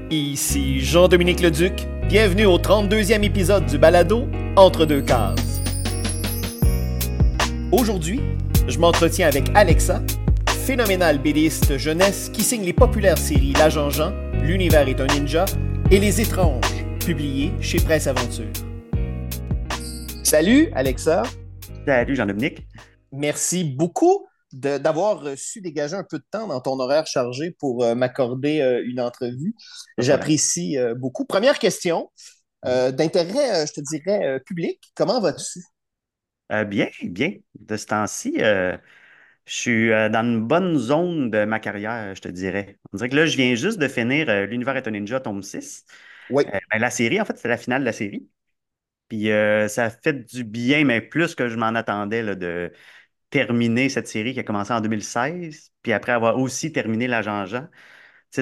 Ici Jean-Dominique Leduc, bienvenue au 32e épisode du balado Entre deux cases. Aujourd'hui, je m'entretiens avec Alexa, phénoménale BDiste jeunesse qui signe les populaires séries L'Agent Jean, L'Univers est un ninja et Les Étranges, publiées chez Presse Aventure. Salut Alexa. Salut Jean-Dominique. Merci beaucoup d'avoir su dégager un peu de temps dans ton horaire chargé pour m'accorder une entrevue. Pas de problème. J'apprécie beaucoup. Première question, d'intérêt, je te dirais, public. Comment vas-tu? Bien, bien. De ce temps-ci, je suis dans une bonne zone de ma carrière, je te dirais. On dirait que là, je viens juste de finir L'Univers est un ninja, tome 6. Oui. La série, en fait, c'est la finale de la série. Puis ça a fait du bien, mais plus que je m'en attendais là, de terminer cette série qui a commencé en 2016. Puis après avoir aussi terminé l'Agent Jean, tu sais,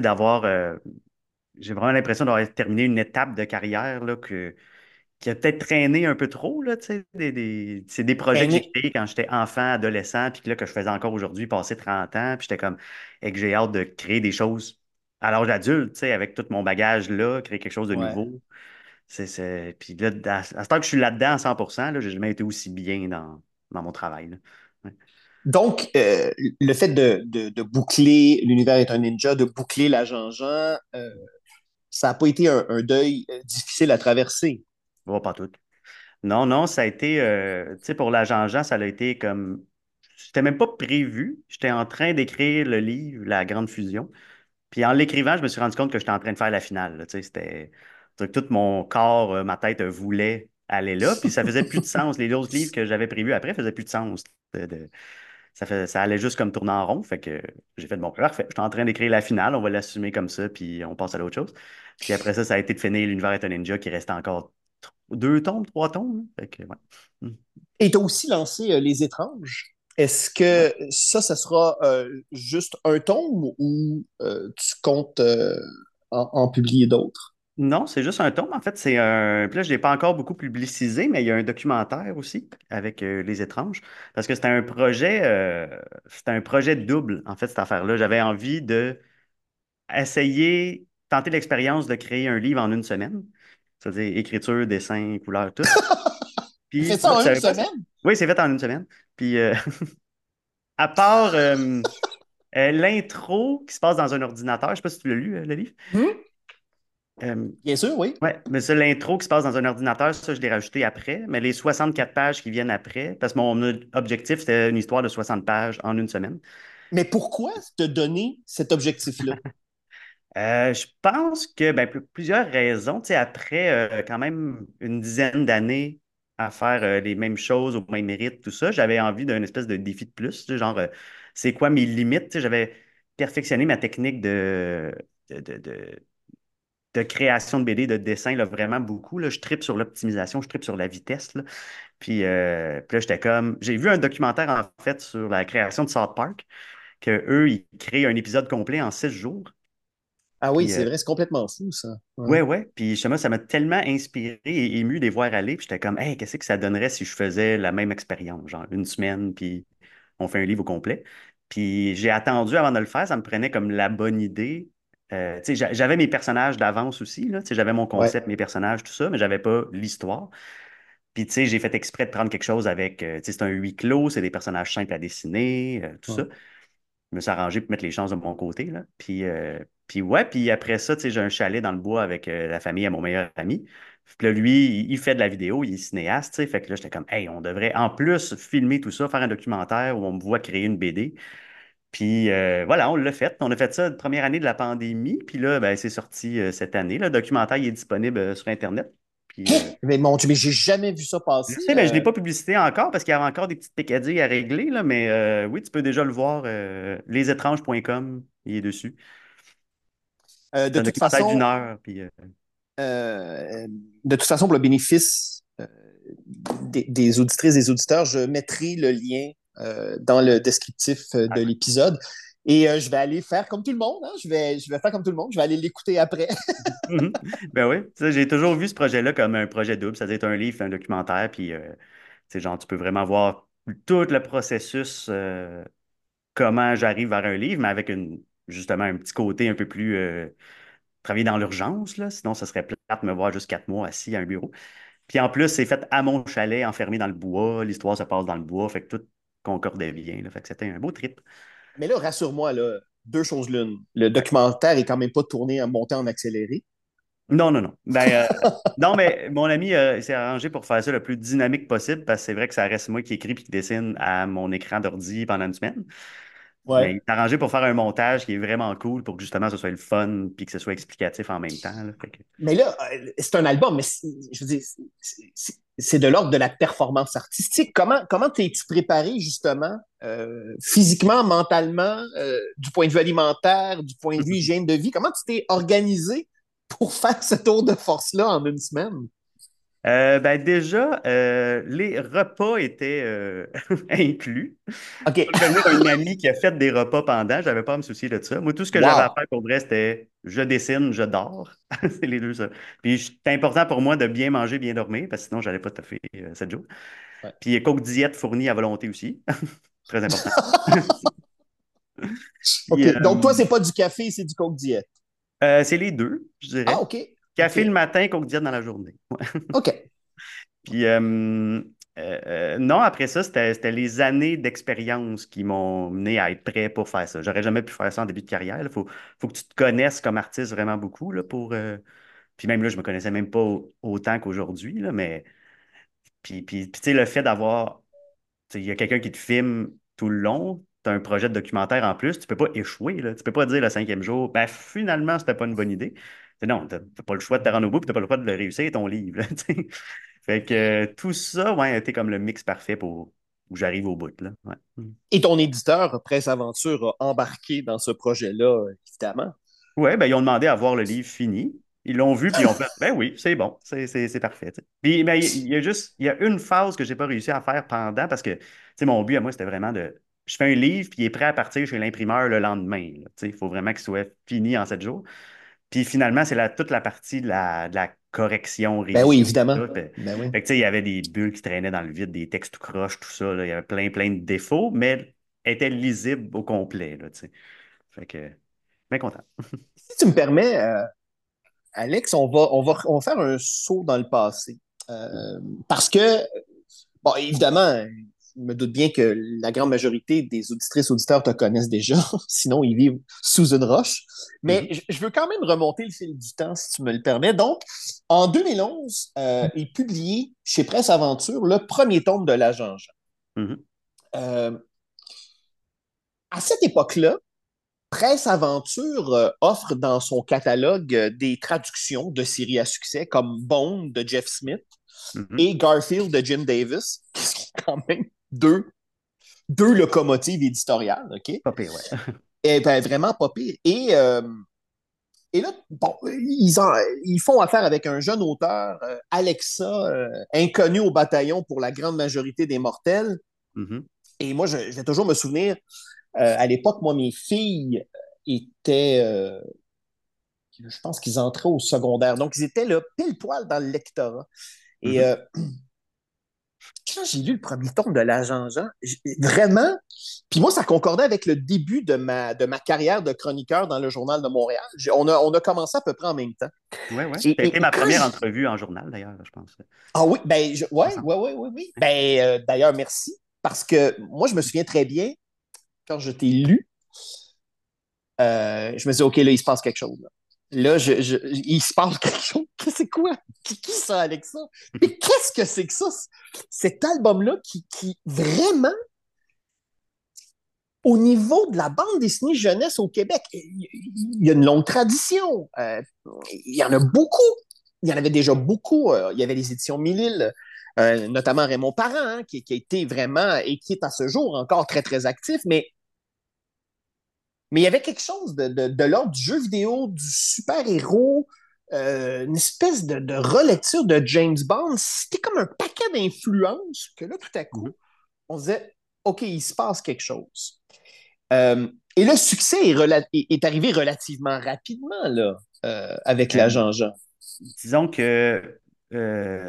j'ai vraiment l'impression d'avoir terminé une étape de carrière là, qui a peut-être traîné un peu trop, là, tu sais, c'est des projets que j'ai Traîner. créés quand j'étais enfant, adolescent, puis que là, que je faisais encore aujourd'hui, passé 30 ans, puis j'étais comme, et que j'ai hâte de créer des choses à l'âge adulte, tu sais, avec tout mon bagage là, créer quelque chose de Ouais. nouveau. Puis là, à ce temps que je suis là-dedans à 100%, là, j'ai jamais été aussi bien dans mon travail, là. Ouais. Donc, le fait de boucler L'Univers est un ninja, de boucler l'agent Jean, ça n'a pas été un deuil difficile à traverser. Bon, pas tout. Non, non, ça a été, tu sais, pour l'agent Jean, ça a été comme, c'était même pas prévu. J'étais en train d'écrire le livre, La Grande Fusion. Puis en l'écrivant, je me suis rendu compte que j'étais en train de faire la finale, là. Tu sais, c'est que tout mon corps, ma tête voulait aller là. Puis ça faisait plus de sens. Les autres livres que j'avais prévus après faisaient plus de sens. Ça allait juste comme tourner en rond. Fait que j'ai fait bon, parfait. J'étais en train d'écrire la finale. On va l'assumer comme ça. Puis on passe à l'autre chose. Puis après ça, ça a été de finir L'Univers est un ninja qui restait encore deux tomes, trois tomes, là. Fait que, ouais. Mm. Et tu as aussi lancé Les Étranges. Est-ce Ouais. que ça sera juste un tome ou tu comptes en publier d'autres? Non, c'est juste un tome. En fait, c'est un. Puis là, je ne l'ai pas encore beaucoup publicisé, mais il y a un documentaire aussi avec Les Étranges. Parce que c'était un projet double, en fait, cette affaire-là. J'avais envie de essayer, tenter l'expérience de créer un livre en une semaine. C'est-à-dire écriture, dessin, couleur, tout. Tu fais Puis, ça moi, en je une savais pas ça. semaine? Oui, c'est fait en une semaine. Puis, à part l'intro qui se passe dans un ordinateur, je ne sais pas si tu l'as lu, le livre. Hmm? Euh, Bien sûr, oui. Ouais, mais ça, l'intro qui se passe dans un ordinateur, ça, je l'ai rajouté après. Mais les 64 pages qui viennent après, parce que mon objectif, c'était une histoire de 60 pages en une semaine. Mais pourquoi te donner cet objectif-là? Je pense que ben, plusieurs raisons. Tu sais, après quand même une dizaine d'années à faire les mêmes choses au même mérite, tout ça, j'avais envie d'un espèce de défi de plus. Tu sais, genre, c'est quoi mes limites? Tu sais, j'avais perfectionné ma technique de, de, de- de création de BD, de dessin, là, vraiment beaucoup. Là. Je tripe sur l'optimisation, je tripe sur la vitesse. Là. Puis là, j'étais comme. J'ai vu un documentaire, en fait, sur la création de South Park, que eux, ils créent un épisode complet en 6 jours. Ah oui, Puis, c'est vrai, c'est complètement fou, ça. Ouais. ouais, ouais. Puis, justement, ça m'a tellement inspiré et ému de les voir aller. Puis, j'étais comme, hey, qu'est-ce que ça donnerait si je faisais la même expérience, genre une semaine, puis on fait un livre au complet. Puis, j'ai attendu avant de le faire, ça me prenait comme la bonne idée. Tu sais, j'avais mes personnages d'avance aussi, là. Tu sais, j'avais mon Ouais. concept, mes personnages, tout ça, mais j'avais pas l'histoire. Puis, tu sais, j'ai fait exprès de prendre quelque chose avec, tu sais, c'est un huis clos, c'est des personnages simples à dessiner, tout ça. Ouais. Je me suis arrangé pour mettre les chances de mon côté, là. Puis ouais, puis après ça, tu sais, j'ai un chalet dans le bois avec la famille à mon meilleur ami. Puis là, lui, il fait de la vidéo, il est cinéaste, tu sais. Fait que là, j'étais comme, hey, on devrait en plus filmer tout ça, faire un documentaire où on me voit créer une BD. Puis voilà, on l'a fait. On a fait ça la première année de la pandémie. Puis là, ben, c'est sorti cette année. Le documentaire, il est disponible sur Internet. Puis Mais mon Dieu, mais j'ai jamais vu ça je passer. sais, ben, je ne l'ai pas publicité encore parce qu'il y avait encore des petites pécadilles à régler, là, mais oui, tu peux déjà le voir. Lesétranges.com, il est dessus. De C'est un toute documentaire d'une façon, heure. Puis, euh, de toute façon, pour le bénéfice des auditrices et des auditeurs, je mettrai le lien dans le descriptif de ah, l'épisode. Et je vais aller faire comme tout le monde. Hein. Je vais faire comme tout le monde. Je vais aller l'écouter après. mhm. Ben oui, tu sais, j'ai toujours vu ce projet-là comme un projet double, c'est-à-dire un livre, un documentaire, puis genre, tu peux vraiment voir tout le processus, comment j'arrive vers un livre, mais avec justement un petit côté un peu plus travailler dans l'urgence, là. Sinon, ça serait plate de me voir juste 4 mois assis à un bureau. Puis en plus, c'est fait à mon chalet, enfermé dans le bois. L'histoire se passe dans le bois, fait que tout concordait bien, là. Fait que c'était un beau trip. Mais là, rassure-moi, là, deux choses l'une. Le documentaire est quand même pas tourné à monter en accéléré. Non, non, non. Ben, non, mais mon ami s'est arrangé pour faire ça le plus dynamique possible parce que c'est vrai que ça reste moi qui écris et qui dessine à mon écran d'ordi pendant une semaine. Mais il Ouais. s'est arrangé pour faire un montage qui est vraiment cool pour que justement ce soit le fun puis que ce soit explicatif en même temps, là. Fait que- Mais là, c'est un album, mais je veux dire, c'est de l'ordre de la performance artistique. Comment t'es-tu préparé justement, physiquement, mentalement, du point de vue alimentaire, du point de vue hygiène de vie? Comment tu t'es organisé pour faire ce tour de force-là en une semaine? Ben déjà, les repas étaient inclus. OK. Je venais d'un ami qui a fait des repas pendant, j'avais pas à me soucier de ça. Moi, tout ce que j'avais à Wow. faire pour vrai, c'était je dessine, je dors. C'est les deux ça. Puis c'était important pour moi de bien manger, bien dormir, parce que sinon, j'allais pas toffer 7 jours. Ouais. Puis Coke Diète fournie à volonté aussi. Très important. Puis, OK. Donc, toi, c'est pas du café, c'est du Coke Diet. c'est les deux, je Ah, dirais. OK. OK. Café le matin, Coke Diète dans la journée. OK. Puis non, après ça, c'était les années d'expérience qui m'ont mené à être prêt pour faire ça. J'aurais jamais pu faire ça en début de carrière. Il faut que tu te connaisses comme artiste vraiment beaucoup là, pour. Puis même là, je me connaissais même pas autant qu'aujourd'hui, là, mais tu sais, le fait d'avoir. Tu sais, il y a quelqu'un qui te filme tout le long, tu as un projet de documentaire en plus, tu peux pas échouer, là. Tu peux pas dire le 5e jour, ben finalement, c'était pas une bonne idée. Non, t'as pas le choix de te rendre au bout, puis t'as pas le choix de le réussir, ton livre, là, tu sais. Fait que tout ça, ouais, a été comme le mix parfait pour où j'arrive au bout, là. Ouais. Et ton éditeur, Presse Aventure, a embarqué dans ce projet-là, évidemment. Ouais, ben ils ont demandé à voir le livre fini. Ils l'ont vu, puis ils ont fait, ben oui, c'est bon, c'est parfait, tu sais. Puis ben, il y a juste, il y a une phase que j'ai pas réussi à faire pendant, parce que, tu sais, mon but à moi, c'était vraiment de, je fais un livre, puis il est prêt à partir chez l'imprimeur le lendemain, là. Tu sais, il faut vraiment qu'il soit fini en 7 jours. Puis finalement, c'est toute la partie de la correction, Ben oui, révision, évidemment. tout ça. Ben oui. Fait que, tu sais, il y avait des bulles qui traînaient dans le vide, des textes tout croches, tout ça, là. Il y avait plein, plein de défauts, mais elle était lisible au complet, là, tu sais. Fait que, bien content. Si tu me permets, Alex, on va faire un saut dans le passé. Euh, Parce que, bon, évidemment, je me doute bien que la grande majorité des auditrices auditeurs te connaissent déjà, sinon ils vivent sous une roche. Mais Mhm, je veux quand même remonter le fil du temps, si tu me le permets. Donc, en 2011, est publié chez Presse Aventure le premier tome de l'Agent Jean. mhm, Euh, à cette époque-là, Presse Aventure offre dans son catalogue des traductions de séries à succès comme Bone de Jeff Smith mhm. et Garfield de Jim Davis, qui sont quand même deux locomotives éditoriales, OK? Pas pire, ouais. Et ben, vraiment pas pire. Et là, bon, ils font affaire avec un jeune auteur, Alexa, inconnu au bataillon pour la grande majorité des mortels. Mhm, Et moi, je vais toujours me souvenir, à l'époque, moi, mes filles étaient, je pense qu'ils entraient au secondaire. Donc, ils étaient là, pile poil dans le lectorat. Et mhm. quand j'ai lu le premier tome de l'Agent Jean, vraiment, puis moi, ça concordait avec le début de ma carrière de chroniqueur dans le Journal de Montréal. On a commencé à peu près en même temps. Ouais, ouais. Ça a Et, été et ma quand première j'ai... entrevue en journal, d'ailleurs, je pense. Ah oui, ben, ouais, Ensemble. ouais, ouais, ouais, oui. Ben, d'ailleurs, merci. Parce que moi, je me souviens très bien, quand je t'ai lu, je me dis, OK, là, il se passe quelque chose. Là, il se passe quelque chose. C'est quoi? Qui ça, Alexa? Mais qu'est-ce que c'est que ça? Cet album-là qui vraiment, au niveau de la bande dessinée jeunesse au Québec, il y a une longue tradition. Il y en a beaucoup. Il y en avait déjà beaucoup. Il y avait les éditions Mille, notamment Raymond Parent, hein, qui a été vraiment, et qui est à ce jour encore très, très actif. Mais il y avait quelque chose de l'ordre du jeu vidéo, du super-héros, une espèce de relecture de James Bond. C'était comme un paquet d'influences que là, tout à Mhm. coup, on se disait, OK, il se passe quelque chose. Et le succès est arrivé relativement rapidement là, avec Euh, l'agent Jean. disons que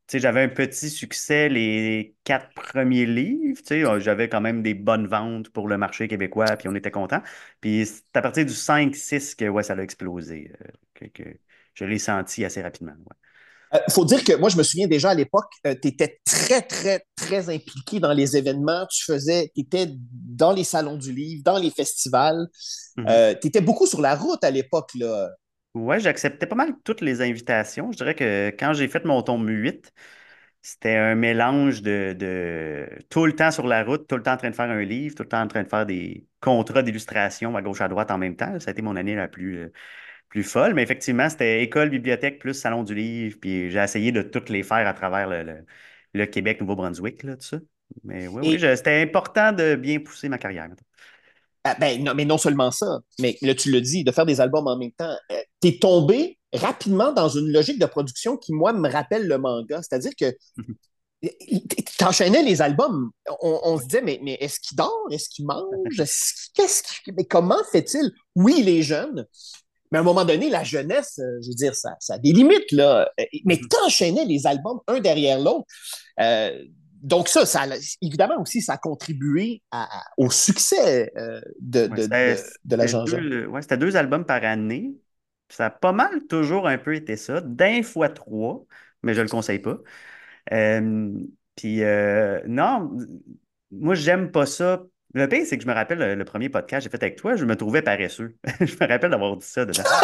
sais, j'avais un petit succès les 4 premiers livres. Tu sais, j'avais quand même des bonnes ventes pour le marché québécois, puis on était contents. Puis c'est à partir du 5-6 que ouais, ça a explosé, que je l'ai senti assez rapidement. Ouais. Il faut dire que moi, je me souviens déjà à l'époque, tu étais très, très, très impliqué dans les événements. Tu étais dans les salons du livre, dans les festivals. Mhm. Tu étais beaucoup sur la route à l'époque, là. Ouais, j'acceptais pas mal toutes les invitations. Je dirais que quand j'ai fait mon tome 8, c'était un mélange de tout le temps sur la route, tout le temps en train de faire un livre, tout le temps en train de faire des contrats d'illustration à gauche à droite en même temps. Ça a été mon année la plus folle. Mais effectivement, c'était école, bibliothèque plus salon du livre. Puis j'ai essayé de toutes les faire à travers le Québec, Nouveau-Brunswick, là, tout ça. Mais oui, oui, Et c'était important de bien pousser ma carrière, mettons. ben, non, mais non seulement ça, mais là, tu le dis, de faire des albums en même temps, tu es tombé rapidement dans une logique de production qui, moi, me rappelle le manga. C'est-à-dire que t'enchaînais les albums. On se disait, mais est-ce qu'il dort? Est-ce qu'il mange? Mais comment fait-il? Oui, il est jeune, mais à un moment donné, la jeunesse, je veux dire, ça a des limites, là. Mais t'enchaînais les albums un derrière l'autre. Euh, donc évidemment aussi, ça a contribué au succès Ouais, c'était de la c'était Jean-Jean. ouais, c'était 2 albums par année. Ça a pas mal toujours un peu été ça, d'un fois trois, mais je le conseille pas. Euh, Puis non, moi j'aime pas ça. Le pire, c'est que je me rappelle le premier podcast que j'ai fait avec toi, je me trouvais paresseux. Je me rappelle d'avoir dit ça dedans.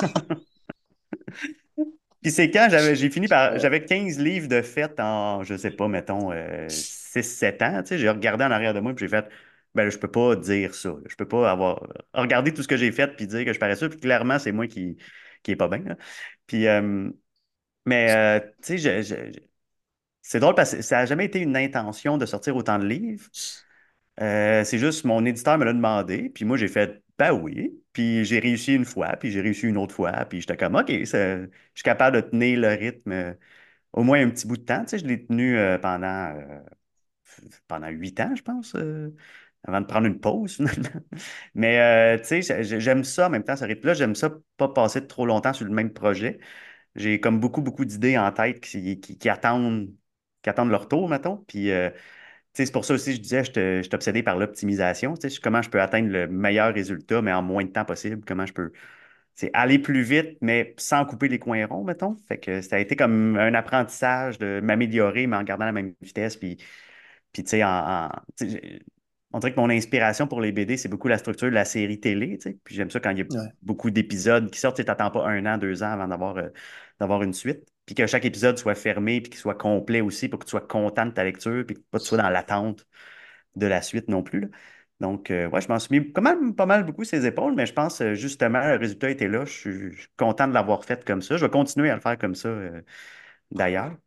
Puis c'est quand j'ai fini par. Euh, J'avais 15 livres de fête en, je sais pas, mettons, 6-7 ans. Tu sais, j'ai regardé en arrière de moi, puis j'ai fait, ben là, je peux pas dire ça, là. Je peux pas avoir regardé tout ce que j'ai fait, puis dire que je parais ça. Puis clairement, c'est moi qui est pas bien, là. Puis, mais, tu sais, c'est drôle parce que ça n'a jamais été une intention de sortir autant de livres. C'est juste mon éditeur me l'a demandé, puis moi j'ai fait ben oui, puis j'ai réussi une fois, puis j'ai réussi une autre fois, puis j'étais comme OK, je suis capable de tenir le rythme au moins un petit bout de temps. Tu sais, je l'ai tenu pendant 8 ans, je pense, avant de prendre une pause finalement. Mais tu sais, j'aime ça en même temps, ce rythme-là, j'aime ça pas passer trop longtemps sur le même projet. J'ai comme beaucoup, beaucoup d'idées en tête qui attendent leur tour, mettons. Puis, tu sais, c'est pour ça aussi que je disais, je suis obsédé par l'optimisation. Tu sais, comment je peux atteindre le meilleur résultat, mais en moins de temps possible. Comment je peux, c'est aller plus vite, mais sans couper les coins ronds, mettons. Fait que ça a été comme un apprentissage de m'améliorer, mais en gardant la même vitesse. Puis tu sais, tu sais, on dirait que mon inspiration pour les BD, c'est beaucoup la structure de la série télé, tu sais. Puis j'aime ça quand il y a ouais. beaucoup d'épisodes qui sortent, tu n'attends pas 1 an, 2 ans avant d'avoir une suite. Puis que chaque épisode soit fermé, puis qu'il soit complet aussi pour que tu sois content de ta lecture, puis que pas tu sois dans l'attente de la suite non plus, là. Donc, ouais, je m'en suis mis quand même pas mal beaucoup ses épaules, mais je pense justement, le résultat était là. Je suis content de l'avoir fait comme ça. Je vais continuer à le faire comme ça d'ailleurs.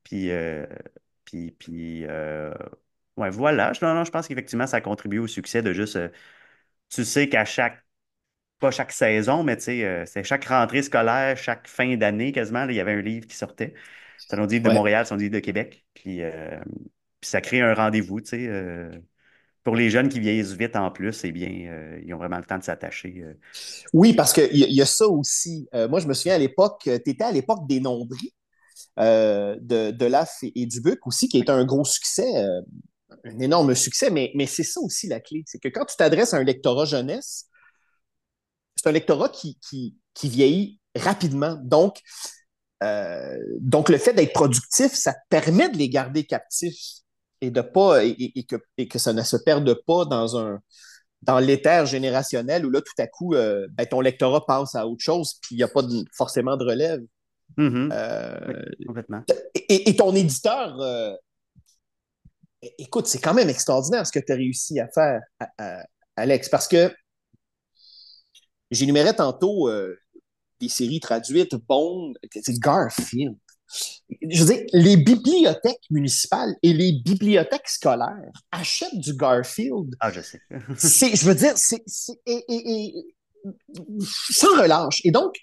Puis, ouais, voilà. Non, non, je pense qu'effectivement, ça a contribué au succès de juste, tu sais qu'à pas chaque saison, mais tu sais, c'est chaque rentrée scolaire, chaque fin d'année quasiment, là, il y avait un livre qui sortait. Salon du livre de Ouais. Montréal, Salon du livre de Québec. Puis ça crée un rendez-vous, tu sais. Pour les jeunes qui vieillissent vite en plus, eh bien, ils ont vraiment le temps de s'attacher. Oui, parce qu'il y a ça aussi. Moi, je me souviens à l'époque, tu étais à l'époque des nombris de Laf et Dubuc aussi, qui était un gros succès, un énorme succès, mais c'est ça aussi la clé. C'est que quand tu t'adresses à un lectorat jeunesse, c'est un lectorat qui vieillit rapidement. Donc, le fait d'être productif, ça te permet de les garder captifs et de pas et que ça ne se perde pas dans l'éther générationnel où là, tout à coup, ben, ton lectorat passe à autre chose, puis il n'y a pas forcément de relève. Mhm. Oui, Euh, complètement. et ton éditeur, écoute, c'est quand même extraordinaire ce que tu as réussi à faire, Alex, parce que j'énumérais tantôt des séries traduites, Bone, c'est Garfield. Je veux dire, les bibliothèques municipales et les bibliothèques scolaires achètent du Garfield. Ah, je sais. Je veux dire, sans relâche. Et donc,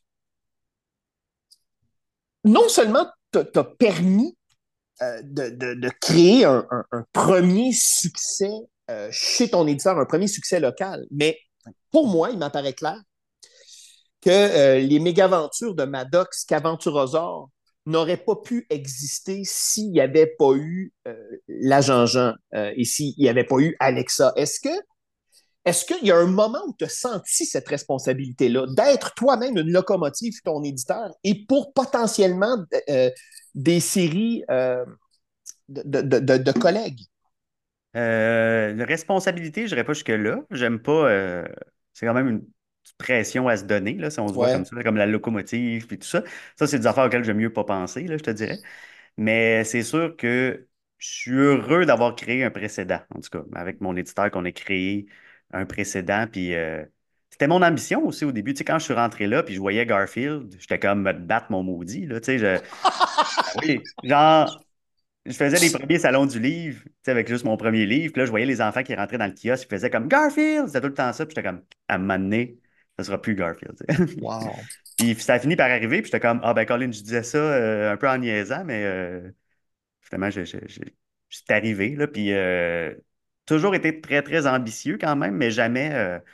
non seulement t'as permis de créer un premier succès chez ton éditeur, un premier succès local, mais pour moi, il m'apparaît clair que les mégaventures de Maddox, qu'Aventurosaure n'aurait pas pu exister s'il n'y avait pas eu l'agent Jean et s'il n'y avait pas eu Alexa. Est-ce qu'il y a un moment où tu as senti cette responsabilité-là, d'être toi-même une locomotive, ton éditeur, et pour potentiellement des séries de collègues? La responsabilité, je dirais pas jusque-là. J'aime pas. C'est quand même une petite pression à se donner, là, si on se voit comme Ouais. ça, comme la locomotive et tout ça. Ça, c'est des affaires auxquelles j'aime mieux pas penser, là, je te dirais. Mais c'est sûr que je suis heureux d'avoir créé un précédent. En tout cas, avec mon éditeur, qu'on ait créé un précédent. Puis c'était mon ambition aussi au début. Tu sais, quand je suis rentré là, puis je voyais Garfield, j'étais comme me battre mon maudit, là. Tu sais, ah oui, genre. Je faisais les premiers salons du livre, tu sais, avec juste mon premier livre. Puis là, je voyais les enfants qui rentraient dans le kiosque, ils faisaient comme Garfield. C'était tout le temps ça. Puis j'étais comme, à un moment donné, ça sera plus Garfield, tu sais. Wow. Puis ça a fini par arriver. Puis j'étais comme, ah ben Colin, je disais ça un peu en niaisant, mais finalement, c'est arrivé. Là, puis toujours été très, très ambitieux quand même, mais jamais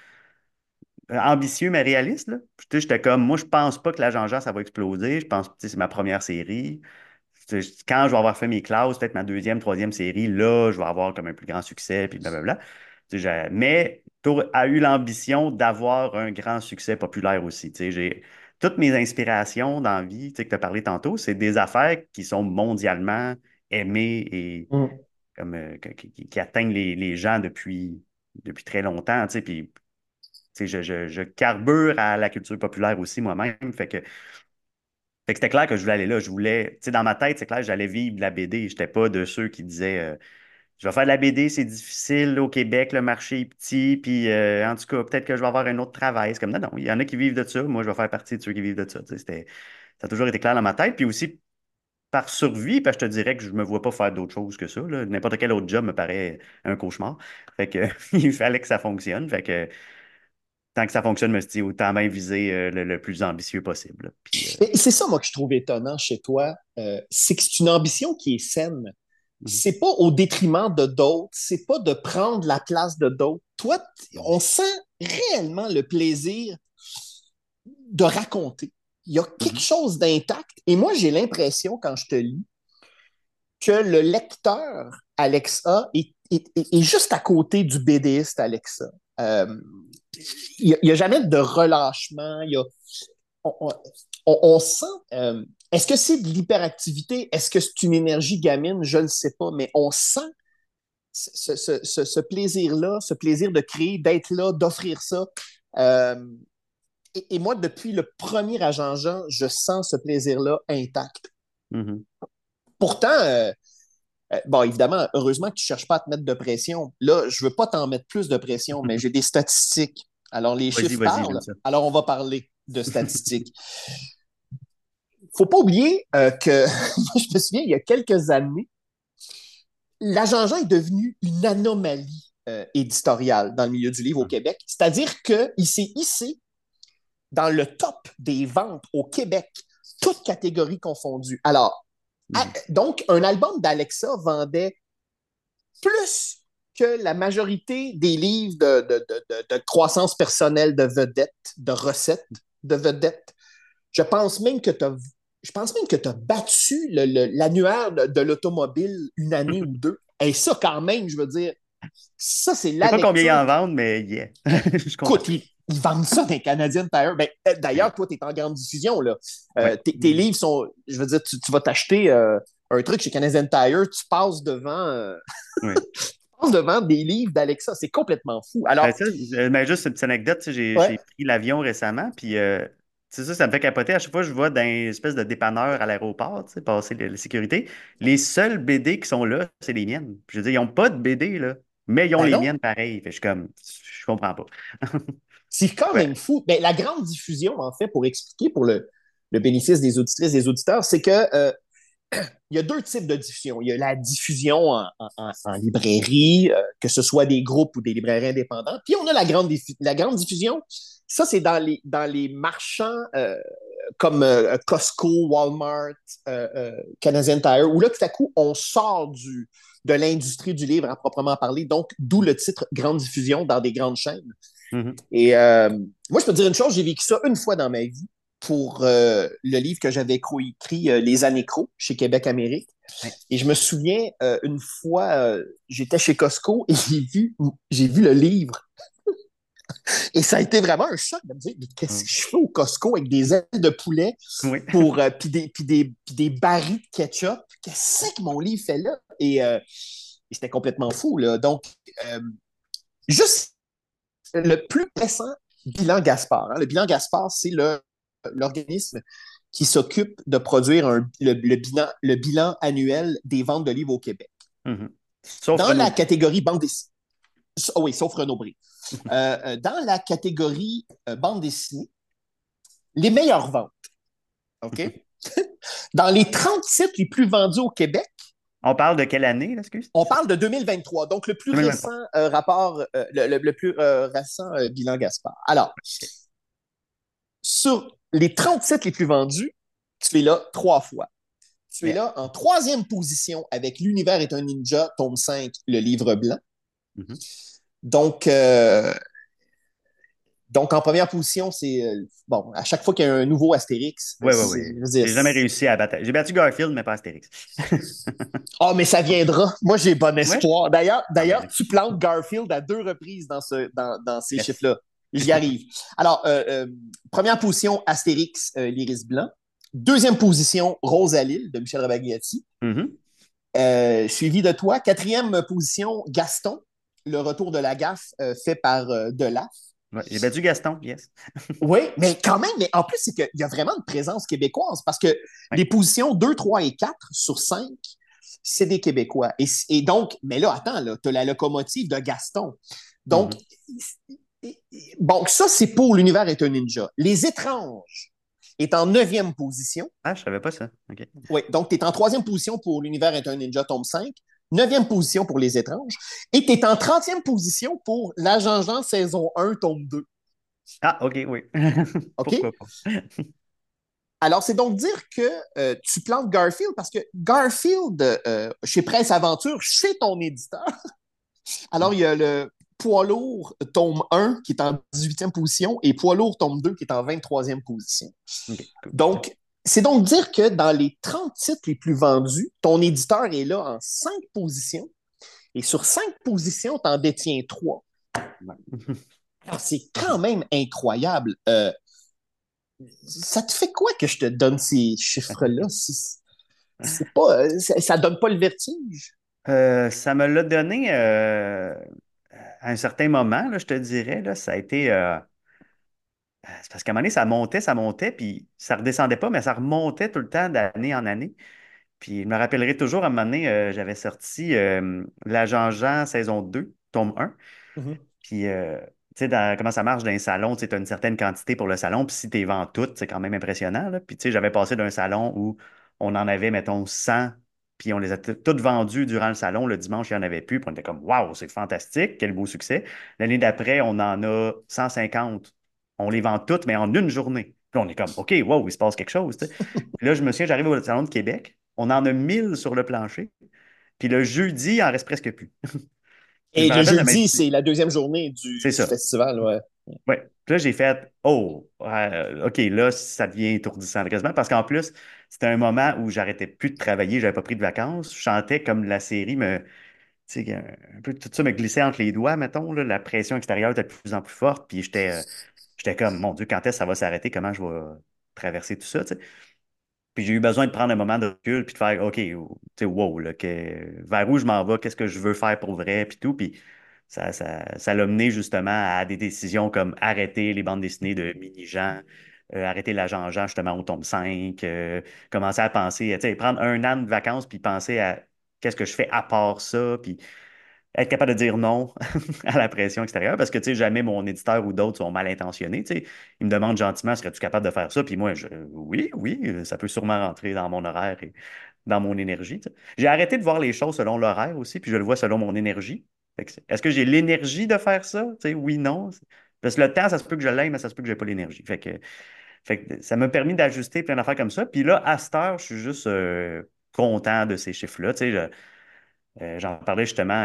ambitieux, mais réaliste. Là. Puis, tu sais, j'étais comme, moi, je pense pas que la Jean-Jean, ça va exploser. Je pense que tu sais, c'est ma première série. Quand je vais avoir fait mes classes, peut-être ma deuxième, troisième série, là, je vais avoir comme un plus grand succès, puis blablabla. Mais Tour a eu l'ambition d'avoir un grand succès populaire aussi. Tu sais, toutes mes inspirations dans la vie, tu sais, que tu as parlé tantôt, c'est des affaires qui sont mondialement aimées et Mm. comme, qui atteignent les gens depuis très longtemps. Tu sais, puis, tu sais, je carbure à la culture populaire aussi moi-même. Fait que c'était clair que je voulais aller là. Je voulais, tu sais, dans ma tête, c'est clair, j'allais vivre la BD. Je n'étais pas de ceux qui disaient je vais faire de la BD, c'est difficile au Québec, le marché est petit, puis en tout cas, peut-être que je vais avoir un autre travail. C'est comme non, non, il y en a qui vivent de ça. Moi, je vais faire partie de ceux qui vivent de ça. Tu sais, ça a toujours été clair dans ma tête. Puis aussi, par survie, parce que je te dirais que je ne me vois pas faire d'autre chose que ça. Là. N'importe quel autre job me paraît un cauchemar. Fait que il fallait que ça fonctionne. Fait que tant que ça fonctionne, je me suis dit autant bien viser le plus ambitieux possible. Là. Puis, Et c'est ça, moi, que je trouve étonnant chez toi. C'est que c'est une ambition qui est saine. mhm, C'est pas au détriment de d'autres, c'est pas de prendre la place de d'autres. Toi, mhm, on sent réellement le plaisir de raconter. Il y a quelque mhm, chose d'intact. Et moi, j'ai l'impression, quand je te lis, que le lecteur Alexa est juste à côté du BDiste Alexa. Euh, il n'y a, jamais de relâchement. On, on- on sent. Est-ce que c'est de l'hyperactivité? Est-ce que c'est une énergie gamine? Je ne le sais pas, mais on sent ce plaisir-là, ce plaisir de créer, d'être là, d'offrir ça. Euh, et moi, depuis le premier agent Jean, je sens ce plaisir-là intact. mhm. Pourtant, bon, évidemment, heureusement que tu ne cherches pas à te mettre de pression. Là, je ne veux pas t'en mettre plus de pression, mais j'ai des statistiques. Alors, les Vas-y, chiffres vas-y, j'aime parlent. ça. Alors, on va parler de statistiques. Faut pas oublier que, je me souviens, il y a quelques années, l'agent Jean est devenu une anomalie éditoriale dans le milieu du livre au Mhm, Québec. C'est-à-dire qu'il s'est hissé dans le top des ventes au Québec, toutes catégories confondues. Alors, mhm, donc, un album d'Alexa vendait plus que la majorité des livres de croissance personnelle, de vedettes, de recettes de vedettes. Je pense même que tu as je pense même que tu as battu l'annuaire de l'automobile une année ou deux. Et ça, quand même, je veux dire, ça, c'est je sais la pas combien ils lecture. en vendent, mais yeah, je suis content. Écoute, ils vendent ça d'un Canadian Tire. Ben, Ouais, d'ailleurs, toi, tu es en grande diffusion. Là. ouais. Tes livres sont. Je veux dire, tu vas t'acheter un truc chez Canadian Tire, Ouais. tu passes devant des livres d'Alexa. C'est complètement fou. Alors, Ben ça, mais juste une petite anecdote, tu sais, j'ai ouais. pris l'avion récemment, puis c'est ça, ça me fait capoter. À chaque fois que je vois dans une espèce de dépanneur à l'aéroport, tu sais, passer la sécurité, les seuls BD qui sont là, c'est les miennes. Puis je veux dire, ils n'ont pas de BD, là, mais ils ont Ben les non, miennes pareil. Fait que je suis comme, je comprends pas. c'est quand Ouais. même fou. Ben, la grande diffusion, en fait, pour expliquer pour le bénéfice des auditrices et des auditeurs, c'est que il y a deux types de diffusion. Il y a la diffusion en librairie, que ce soit des groupes ou des librairies indépendants. Puis on a la grande diffusion. Ça, c'est dans les marchands comme Costco, Walmart, Canadian Tire, où là, tout à coup, on sort de l'industrie du livre à proprement parler. Donc, d'où le titre grande diffusion dans des grandes chaînes. Mhm. Et moi, je peux te dire une chose, j'ai vécu ça une fois dans ma vie. pour le livre que j'avais coécrit, Les Anécros, chez Québec Amérique. Ouais. Et je me souviens, une fois, j'étais chez Costco et j'ai vu le livre. Et ça a été vraiment un choc de me dire, mais qu'est-ce que Mm. je fais au Costco avec des ailes de poulet Oui. puis des barils de ketchup? Qu'est-ce que mon livre fait là? Et c'était complètement fou, là. Donc, euh, juste le plus récent bilan Gaspard. Hein. Le bilan Gaspard, c'est l'organisme qui s'occupe de produire le bilan annuel des ventes de livres au Québec. Mhm. Sauf Dans la Renaud. catégorie bande dessinée, oh oui, sauf Renaud Bré. Dans la catégorie bande dessinée, les meilleures ventes, OK? Dans les 30 sites les plus vendus au Québec, On parle de quelle année, là, excuse? on parle de 2023, donc le plus 2023. récent rapport, le plus récent bilan Gaspard. Alors, OK. sur les 30 sites les plus vendus, tu es là 3 fois. Tu es Yeah. là en troisième position avec L'univers est un ninja, tome 5, le livre blanc. Mhm. Donc, euh, donc en première position, c'est bon, à chaque fois qu'il y a un nouveau Astérix, Oui, oui, oui. je veux dire, J'ai jamais réussi à battre. J'ai battu Garfield, mais pas Astérix. oh, mais ça viendra. Moi, j'ai bon Ouais? espoir. Ah D'ailleurs, ben, tu plantes Garfield à 2 reprises dans ces yes. chiffres-là. J'y arrive. Alors, première position, Astérix, l'Iris blanc. Deuxième position, Rosalille de Michel Rabagliati. Mhm. Suivi de toi. Quatrième position, Gaston, le retour de la gaffe fait par Delaf. Ouais, j'ai battu Gaston, yes. Oui, mais quand même, mais en plus, c'est qu'il y a vraiment une présence québécoise parce que Ouais. les positions 2, 3 et 4 sur 5, c'est des Québécois. Et donc, mais là, attends, là, tu as la locomotive de Gaston. Donc, Mhm. bon, ça, c'est pour L'univers est un ninja. Les étranges est en neuvième position. Ah, je savais pas ça. OK. Oui, donc tu es en troisième position pour L'univers est un ninja, tome 5. Neuvième position pour Les étranges. Et tu es en 30e position pour L'agent Jean, saison 1, tome 2. Ah, OK, oui. OK? Pourquoi pas? Alors, c'est donc dire que tu plantes Garfield parce que Garfield, chez Presse Aventure, c'est ton éditeur. Alors, il y a le Poids lourd tome 1 qui est en 18e position et Poids lourd tome 2 qui est en 23e position. OK, cool. Donc, c'est donc dire que dans les 30 titres les plus vendus, ton éditeur est là en 5 positions et sur 5 positions, tu en détiens 3. Ouais. Alors, c'est quand même incroyable. Ça te fait quoi que je te donne ces chiffres-là? C'est pas, ça donne pas le vertige. Ça me l'a donné à un certain moment, là, je te dirais. Là, ça a été. C'est parce qu'à un moment donné, ça montait, puis ça redescendait pas, mais ça remontait tout le temps d'année en année. Puis je me rappellerai toujours, à un moment donné, j'avais sorti L'Agent Jean saison 2 tome 1. Mhm. Puis, tu sais, comment ça marche dans un salon, tu as une certaine quantité pour le salon, puis si tu les vends toutes, c'est quand même impressionnant, là. Puis, tu sais, j'avais passé d'un salon où on en avait, mettons, 100, puis on les a toutes vendues durant le salon. Le dimanche, il n'y en avait plus, puis on était comme, waouh, c'est fantastique, quel beau succès. L'année d'après, on en a 150. On les vend toutes, mais en une journée. Puis on est comme, OK, wow, il se passe quelque chose, tu sais. Puis là, je me souviens, j'arrive au salon de Québec, on en a 1000 sur le plancher, puis le jeudi, il en reste presque plus. Puis je Et me le rappelle de m'être jeudi, dit, c'est la deuxième journée c'est du ça. festival. Ouais. Ouais. Puis là, j'ai fait, oh, OK, là, ça devient étourdissant quasiment parce qu'en plus, c'était un moment où j'arrêtais plus de travailler, j'avais pas pris de vacances. Je chantais comme la série me, tu sais, un peu tout ça me glissait entre les doigts, mettons, là. La pression extérieure était de plus en plus forte. Puis j'étais comme, mon Dieu, quand est-ce que ça va s'arrêter? Comment je vais traverser tout ça, tu sais? Puis j'ai eu besoin de prendre un moment de recul puis de faire, OK, tu sais, wow, là, vers où je m'en vais, qu'est-ce que je veux faire pour vrai, puis tout. Puis ça l'a mené justement à des décisions comme arrêter les bandes dessinées de mini-Jean, arrêter l'agent Jean justement au tome 5, commencer à penser, tu sais, prendre un an de vacances puis penser à qu'est-ce que je fais à part ça, puis être capable de dire non à la pression extérieure parce que, tu sais, jamais mon éditeur ou d'autres sont mal intentionnés, tu sais. Ils me demandent gentiment, serais-tu capable de faire ça? Puis moi, oui, oui, ça peut sûrement rentrer dans mon horaire et dans mon énergie, tu sais. J'ai arrêté de voir les choses selon l'horaire aussi, puis je le vois selon mon énergie. Fait que est-ce que j'ai l'énergie de faire ça? Tu sais, oui, non. Parce que le temps, ça se peut que je l'aille, mais ça se peut que j'ai pas l'énergie. Fait que ça m'a permis d'ajuster plein d'affaires comme ça. Puis là, à cette heure, je suis juste content de ces chiffres-là. Tu sais, j'en parlais justement.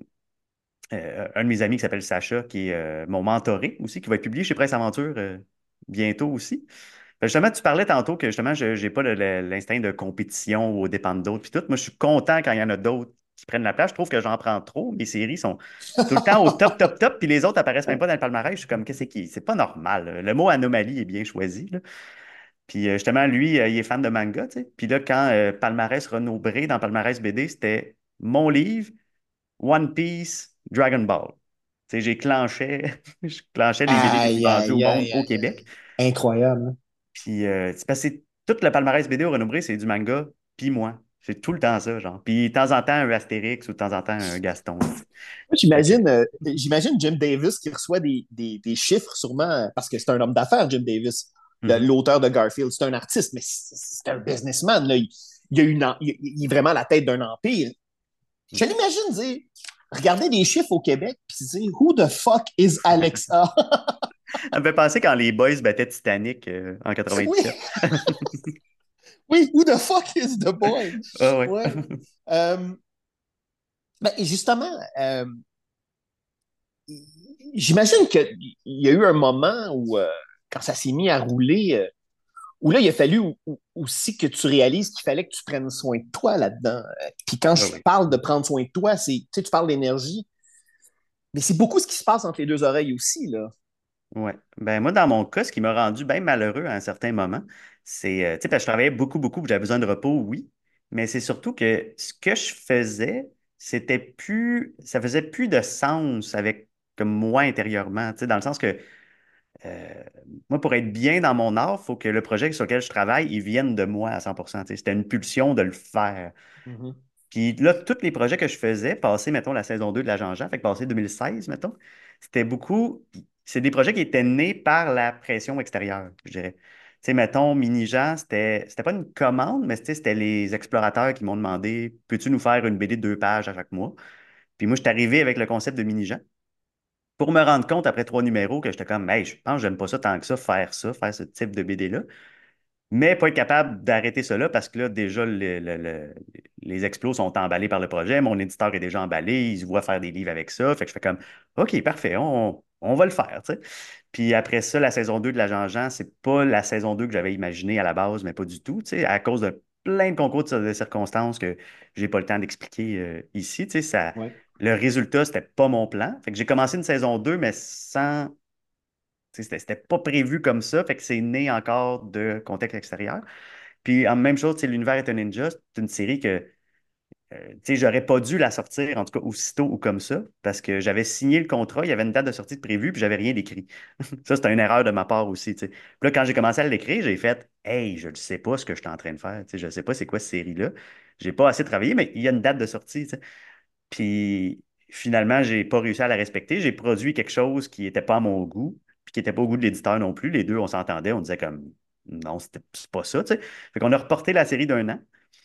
Un de mes amis qui s'appelle Sacha, qui est mon mentoré aussi, qui va être publié chez Presse Aventure bientôt aussi. Justement, tu parlais tantôt que justement, je n'ai pas l'instinct de compétition aux dépens d'autres. Puis tout, moi, je suis content quand il y en a d'autres qui prennent la place. Je trouve que j'en prends trop. Mes séries sont tout le temps au top, top, top. Puis les autres apparaissent même pas dans le palmarès. Je suis comme, qu'est-ce qui. C'est pas normal, là. Le mot anomalie est bien choisi, là. Puis justement, lui, il est fan de manga, tu sais. Puis là, quand Palmarès Renaud Bré dans Palmarès BD, c'était mon livre, One Piece, Dragon Ball. Tu sais, je clenchais les BD les plus Aïe, vendus au aïe, monde aïe, au aïe, Québec. aïe. Incroyable. Puis c'est parce que tout le palmarès BD au Renaud Bré, c'est du manga, puis moi. C'est tout le temps ça, genre. Puis de temps en temps, un Astérix ou de temps en temps, un Gaston, là, tu sais. Moi, Fait que, j'imagine Jim Davis qui reçoit des chiffres sûrement parce que c'est un homme d'affaires, Jim Davis, mhm. l'auteur de Garfield. C'est un artiste, mais c'est un businessman. Là. Il a il est vraiment à la tête d'un empire. Je l'imagine dire, regarder des chiffres au Québec puis dire Who the fuck is Alexa? Ça me fait penser quand les Boys battaient Titanic en Oui, 97. oui, Who the fuck is the boy? Ah ouais. Ouais. Euh, ben, justement, j'imagine qu'il y a eu un moment où, quand ça s'est mis à rouler, où là, il a fallu aussi que tu réalises qu'il fallait que tu prennes soin de toi là-dedans. Puis quand Ah je oui. parle de prendre soin de toi, c'est, tu sais, tu parles d'énergie, mais c'est beaucoup ce qui se passe entre les deux oreilles aussi, là. Ouais. Ben moi, dans mon cas, ce qui m'a rendu bien malheureux à un certain moment, c'est, tu sais, parce que je travaillais beaucoup, beaucoup, puis j'avais besoin de repos, oui, mais c'est surtout que ce que je faisais, ça faisait plus de sens avec comme moi intérieurement, tu sais, dans le sens que euh, moi, pour être bien dans mon art, il faut que le projet sur lequel je travaille, il vienne de moi à 100%. Tu sais. C'était une pulsion de le faire. Mhm. Puis là, tous les projets que je faisais, passer, mettons, la saison 2 de la Jean-Jean, fait que passer 2016, mettons, c'était beaucoup. C'est des projets qui étaient nés par la pression extérieure, je dirais. Tu sais, mettons, Mini-Jean, c'était pas une commande, mais tu sais, c'était les explorateurs qui m'ont demandé peux-tu nous faire une BD de 2 pages à chaque mois? Puis moi, je suis arrivé avec le concept de Mini-Jean pour me rendre compte après 3 numéros que j'étais comme, hey, je pense que j'aime pas ça tant que ça, faire ce type de BD-là. Mais pas être capable d'arrêter cela parce que là, déjà, les explos sont emballés par le projet. Mon éditeur est déjà emballé. Il se voit faire des livres avec ça. Fait que je fais comme, OK, parfait, on va le faire, tu sais. Puis après ça, la saison 2 de la Jean-Jean, c'est pas la saison 2 que j'avais imaginée à la base, mais pas du tout, tu sais, à cause de plein de concours de circonstances que j'ai pas le temps d'expliquer ici, tu sais, Ouais. le résultat, c'était pas mon plan. Fait que j'ai commencé une saison 2 mais sans tu sais, c'était pas prévu comme ça, fait que c'est né encore de contexte extérieur. Puis en même chose, tu sais, L'Univers est un ninja, c'est une série que tu sais, j'aurais pas dû la sortir, en tout cas aussitôt ou comme ça, parce que j'avais signé le contrat, il y avait une date de sortie de prévue, puis j'avais rien d'écrit. Ça, c'était une erreur de ma part aussi, tu sais. Puis là, quand j'ai commencé à l'écrire, j'ai fait Hey, je ne sais pas ce que je suis en train de faire, tu sais, je ne sais pas c'est quoi cette série-là. J'ai pas assez travaillé, mais il y a une date de sortie, tu sais. Puis finalement, j'ai pas réussi à la respecter. J'ai produit quelque chose qui n'était pas à mon goût, puis qui n'était pas au goût de l'éditeur non plus. Les deux, on s'entendait, on disait comme non, c'est pas ça, tu sais. Fait qu'on a reporté la série d'1 an.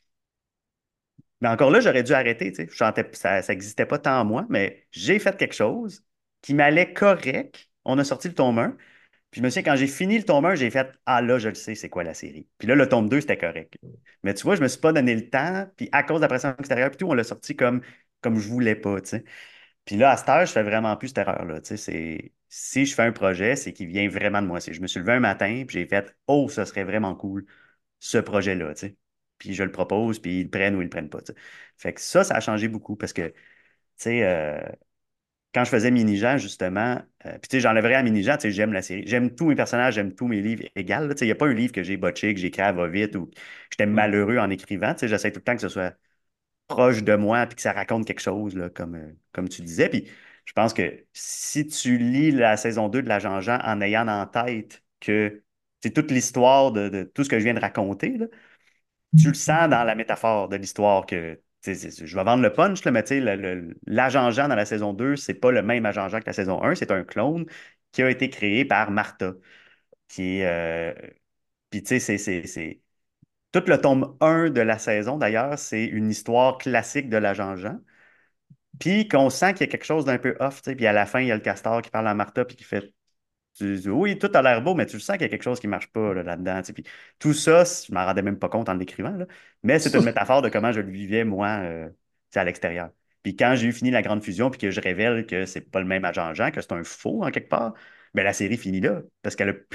Mais encore là, j'aurais dû arrêter, tu sais. Ça n'existait pas tant en moi, mais j'ai fait quelque chose qui m'allait correct. On a sorti le tome 1. Puis je me souviens, quand j'ai fini le tome 1, j'ai fait ah là, je le sais, c'est quoi la série. Puis là, le tome 2 c'était correct. Mais tu vois, je me suis pas donné le temps. Puis à cause de la pression extérieure, puis tout, on l'a sorti comme je voulais pas, tu sais. Puis là, à cette heure, je fais vraiment plus cette erreur-là. Tu sais, si je fais un projet, c'est qu'il vient vraiment de moi. Je me suis levé un matin, puis j'ai fait oh, ça serait vraiment cool, ce projet-là. Tu sais. Puis je le propose, puis ils le prennent ou ils le prennent pas. Tu sais. Fait que ça a changé beaucoup parce que, tu sais, quand je faisais Mini-Jean, justement, puis tu sais, j'enlèverais à Mini-Jean, tu sais, j'aime la série. J'aime tous mes personnages, j'aime tous mes livres égal. Là. Tu sais, il n'y a pas un livre que j'ai botché, que j'ai écrit à va-vite ou que j'étais Mhm. malheureux en écrivant. Tu sais, j'essaie tout le temps que ce soit proche de moi puis que ça raconte quelque chose, là, comme tu disais. Puis je pense que si tu lis la saison 2 de la Jean-Jean en ayant en tête que c'est toute l'histoire de tout ce que je viens de raconter, là, tu le sens dans la métaphore de l'histoire que. Je vais vendre le punch, là, mais tu sais, l'agent Jean dans la saison 2, c'est pas le même agent Jean que la saison 1, c'est un clone qui a été créé par Martha. Qui est, puis tu sais, tout le tome 1 de la saison, d'ailleurs, c'est une histoire classique de l'agent Jean. Puis qu'on sent qu'il y a quelque chose d'un peu off, tu sais. Puis à la fin, il y a le castor qui parle à Martha, puis qui fait oui, tout a l'air beau, mais tu le sens qu'il y a quelque chose qui ne marche pas là-dedans. Tu sais. Puis tout ça, je m'en rendais même pas compte en l'écrivant, là. Mais c'est une métaphore de comment je le vivais, moi, tu sais, à l'extérieur. Puis quand j'ai eu fini la grande fusion, puis que je révèle que c'est pas le même agent Jean, que c'est un faux en quelque part, ben la série finit là. Parce qu'elle a plus.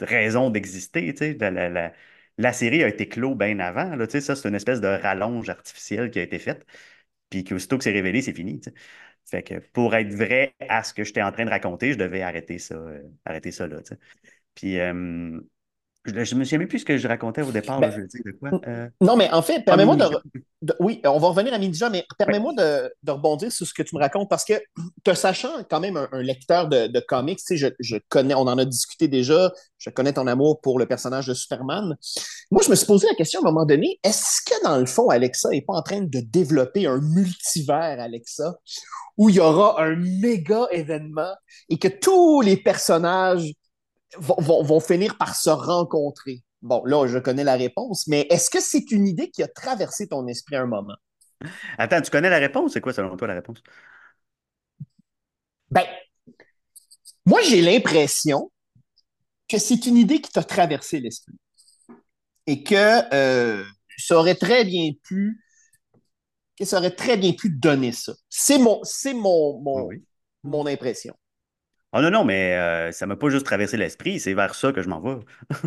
raison d'exister. Tu sais. La série a été clos bien avant. Là, tu sais, ça, c'est une espèce de rallonge artificielle qui a été faite. Puis qu'aussitôt que c'est révélé, c'est fini. Tu sais. Fait que pour être vrai à ce que j'étais en train de raconter, je devais arrêter ça là. Tu sais. Puis je me souviens même plus ce que je racontais au départ, là, Ben, je veux dire de quoi. non, mais en fait, permets-moi Mini-Jean. oui, on va revenir à Minija, mais Ouais. permets-moi de rebondir sur ce que tu me racontes parce que, te sachant quand même un lecteur de comics, tu sais, je connais, on en a discuté déjà, je connais ton amour pour le personnage de Superman. Moi, je me suis posé la question à un moment donné, est-ce que dans le fond, Alexa n'est pas en train de développer un multivers, Alexa, où il y aura un méga événement et que tous les personnages vont finir par se rencontrer? Bon, là, je connais la réponse, mais est-ce que c'est une idée qui a traversé ton esprit à un moment? Attends, tu connais la réponse? C'est quoi selon toi la réponse? Ben, moi, j'ai l'impression que c'est une idée qui t'a traversé l'esprit et ça aurait très bien pu, que ça aurait très bien pu donner ça. Oui, oui. Mon impression. Oh non, non, mais ça m'a pas juste traversé l'esprit, c'est vers ça que je m'en vais.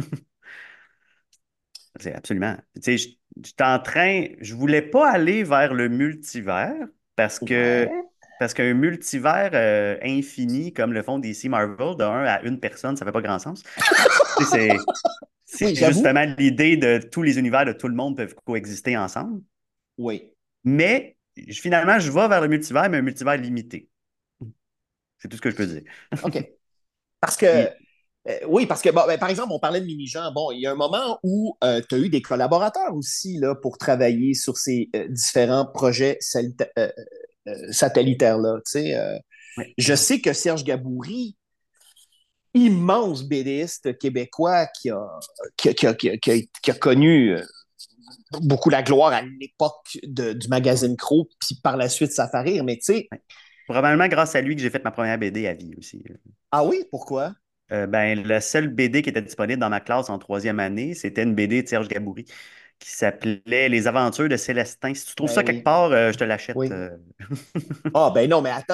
C'est absolument. Tu sais, j'étais en train, je voulais pas aller vers le multivers parce que Ouais. parce qu'un multivers infini comme le font DC Marvel, de un à une personne, ça fait pas grand sens. Tu sais, Oui, c'est j'avoue. justement l'idée de tous les univers de tout le monde peuvent coexister ensemble. Oui. Mais finalement, je vais vers le multivers, mais un multivers limité. C'est tout ce que je peux dire. OK. Parce que Puis, oui, parce que, bon, ben, par exemple, on parlait de Mini-Jean. Bon, il y a un moment où tu as eu des collaborateurs aussi là, pour travailler sur ces différents projets satellitaires-là. Tu sais, ouais. je sais que Serge Gaboury, immense BDiste québécois qui a connu beaucoup la gloire à l'époque du magazine Crow, puis par la suite, ça fait rire. Mais tu sais, Ouais. Probablement grâce à lui que j'ai fait ma première BD à vie aussi. ah oui, pourquoi? Ben, le seul BD qui était disponible dans ma classe en troisième année, c'était une BD de Serge Gaboury qui s'appelait Les Aventures de Célestin. Si tu trouves Ben ça quelque oui, part, je te l'achète. oui. Ah, ben non, mais attends,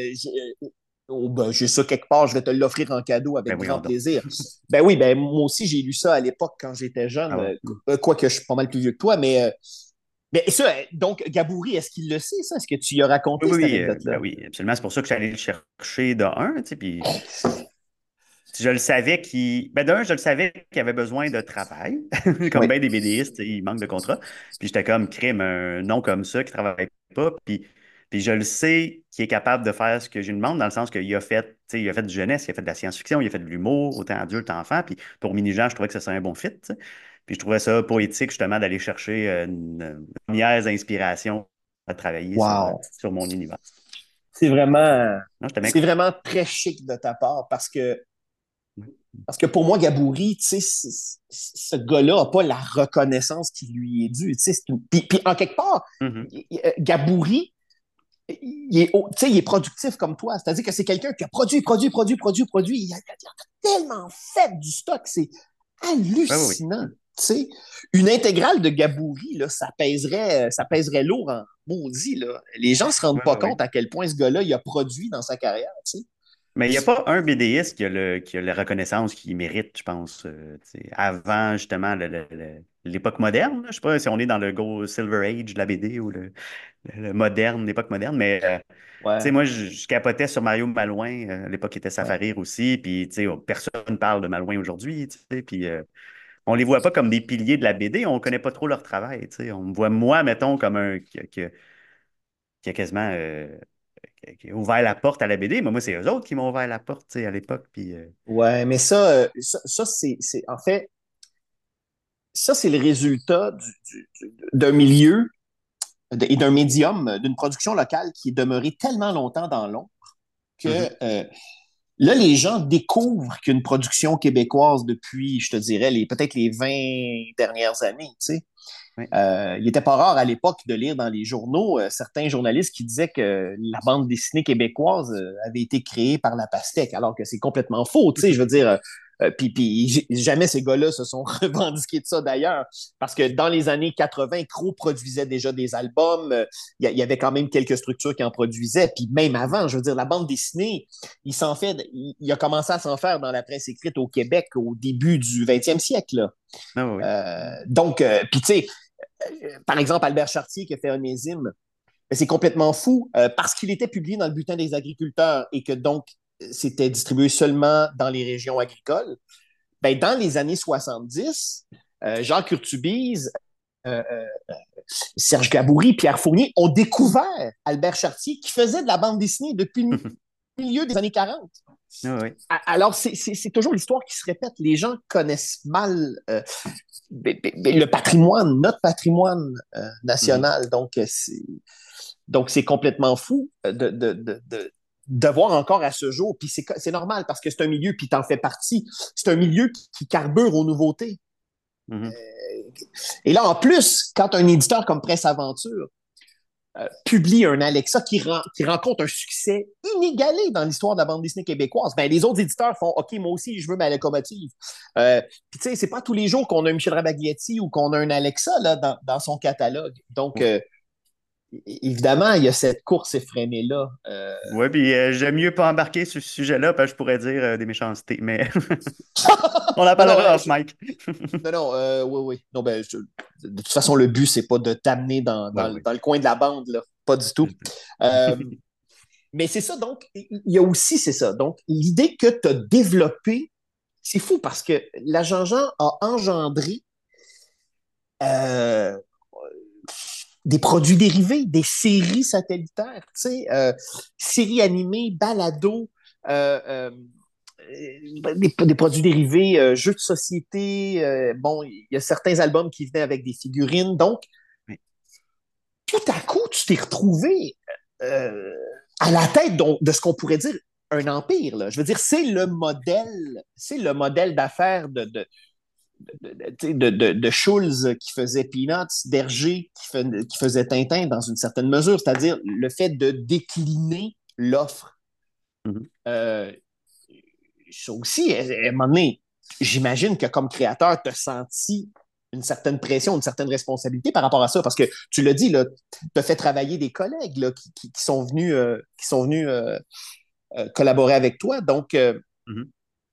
oh, ben, j'ai ça quelque part, je vais te l'offrir en cadeau Ben avec grand voyons donc. plaisir. Ben oui, ben moi aussi, j'ai lu ça à l'époque quand j'étais Ah jeune, ouais. quoique je suis pas mal plus vieux que toi, mais ça, donc, Gaboury, est-ce qu'il le sait, ça? Est-ce que tu lui as Oui, raconté oui, cette oui, anecdote-là? ben oui, absolument. C'est pour ça que je suis allé le chercher de un, tu sais, puis je le savais ben d'un, je le savais qu'il avait besoin de travail, comme Oui. bien des BDistes, tu sais, il manque de contrat. Puis j'étais comme crime, un nom comme ça qui travaille pas, puis je le sais qu'il est capable de faire ce que je lui demande, dans le sens qu'il a fait, tu sais, il a fait du jeunesse, il a fait de la science-fiction, il a fait de l'humour, autant adulte, enfant, puis pour Mini-Jean, je trouvais que ça serait un bon fit, tu sais. Puis je trouvais ça poétique, justement, d'aller chercher une première inspiration à travailler Wow. sur mon univers. Fait que, non, j'étais bien C'est content. vraiment très chic de ta part parce que pour moi, Gaboury, tu sais, ce gars-là n'a pas la reconnaissance qui lui est due. Tu sais, puis en quelque part, Mhm. Gaboury, tu sais, il est productif comme toi. C'est-à-dire que c'est quelqu'un qui a produit. Il a tellement fait du stock, c'est Ouais, oui, hallucinant. oui. Tu sais, une intégrale de Gaboury, là, ça pèserait lourd en maudit. Là. Les gens se Oui, rendent pas oui, compte oui. à quel point ce gars-là, il a produit dans sa carrière. Tu sais. Mais il n'y a pas un BDiste qui a la reconnaissance qu'il mérite, je pense, tu sais, avant justement l'époque moderne. Je ne sais pas si on est dans le Silver Age de la BD ou le moderne, l'époque moderne, mais tu sais, Ouais, moi, je capotais sur Mario Malouin, à l'époque qui était ouais. Safarir aussi, puis tu sais, personne ne parle de Malouin aujourd'hui, tu sais, puis on les voit pas comme des piliers de la BD, on connaît pas trop leur travail, tu sais. On me voit, moi, mettons, comme un qui a quasiment qui a ouvert la porte à la BD, mais moi, c'est eux autres qui m'ont ouvert la porte, tu sais, à l'époque, puis... Ouais, mais ça en fait, ça, c'est le résultat d'un milieu et d'un médium, d'une production locale qui est demeurée tellement longtemps dans l'ombre que Mhm. là, les gens découvrent qu'une production québécoise depuis, je te dirais, peut-être les 20 dernières années, tu sais. Ouais. Il n'était pas rare à l'époque de lire dans les journaux certains journalistes qui disaient que la bande dessinée québécoise avait été créée par la pastèque, alors que c'est complètement faux. Tu sais, je veux dire, Puis jamais ces gars-là se sont revendiqués de ça d'ailleurs, parce que dans les années 80, Crow produisait déjà des albums, y avait quand même quelques structures qui en produisaient, puis même avant, je veux dire, la bande dessinée, il a commencé à s'en faire dans la presse écrite au Québec au début du 20e siècle. Là. Ah oui. Puis tu sais, par exemple, Albert Chartier qui a fait Onésime, c'est complètement fou parce qu'il était publié dans le Bulletin des agriculteurs et que donc c'était distribué seulement dans les régions agricoles. Ben, dans les années 70, Jacques Urtubise, euh, euh, Serge Gaboury, Pierre Fournier ont découvert Albert Chartier qui faisait de la bande dessinée depuis le milieu des années 40. Ah oui. Alors, c'est toujours l'histoire qui se répète. Les gens connaissent mal le patrimoine, notre patrimoine Mhm. national. Donc, c'est complètement fou de voir encore à ce jour. Puis c'est normal parce que c'est un milieu, puis t'en fais partie, c'est un milieu qui carbure aux nouveautés. Mhm. Et là, en plus, quand un éditeur comme Presse Aventure publie un Alexa qui rencontre un succès inégalé dans l'histoire de la bande dessinée québécoise, ben, les autres éditeurs font OK, moi aussi, je veux ma locomotive. Puis, tu sais, c'est pas tous les jours qu'on a un Michel Rabagliati ou qu'on a un Alexa là, dans son catalogue. Donc, évidemment, il y a cette course effrénée-là. Oui, puis j'aime mieux pas embarquer sur ce sujet-là, parce que je pourrais dire des méchancetés, mais on en Non, non, parlera off, Mike. non, non, oui, oui. Non, ben, de toute façon, le but, c'est pas de t'amener Oui, oui. dans le coin de la bande, là. Pas du tout. Euh, mais c'est ça, donc, il y a aussi, c'est ça. Donc, l'idée que tu as développée, c'est fou parce que la Jean-Jean a engendré euh, des produits dérivés, des séries satellitaires, tu sais, séries animées, balados, euh, euh, des produits dérivés, jeux de société. Bon, il y a certains albums qui venaient avec des figurines. Donc, Oui. tout à coup, tu t'es retrouvé euh, à la tête de ce qu'on pourrait dire un empire. Là. Je veux dire, c'est le modèle d'affaires de Schulz qui faisait Peanuts, d'Hergé qui faisait Tintin dans une certaine mesure, c'est-à-dire le fait de décliner l'offre. Mhm. Euh, Ça aussi, à un moment donné, j'imagine que comme créateur, tu as senti une certaine pression, une certaine responsabilité par rapport à ça, parce que tu l'as dit, tu as fait travailler des collègues là, qui sont venus, collaborer avec toi. Donc, Mhm.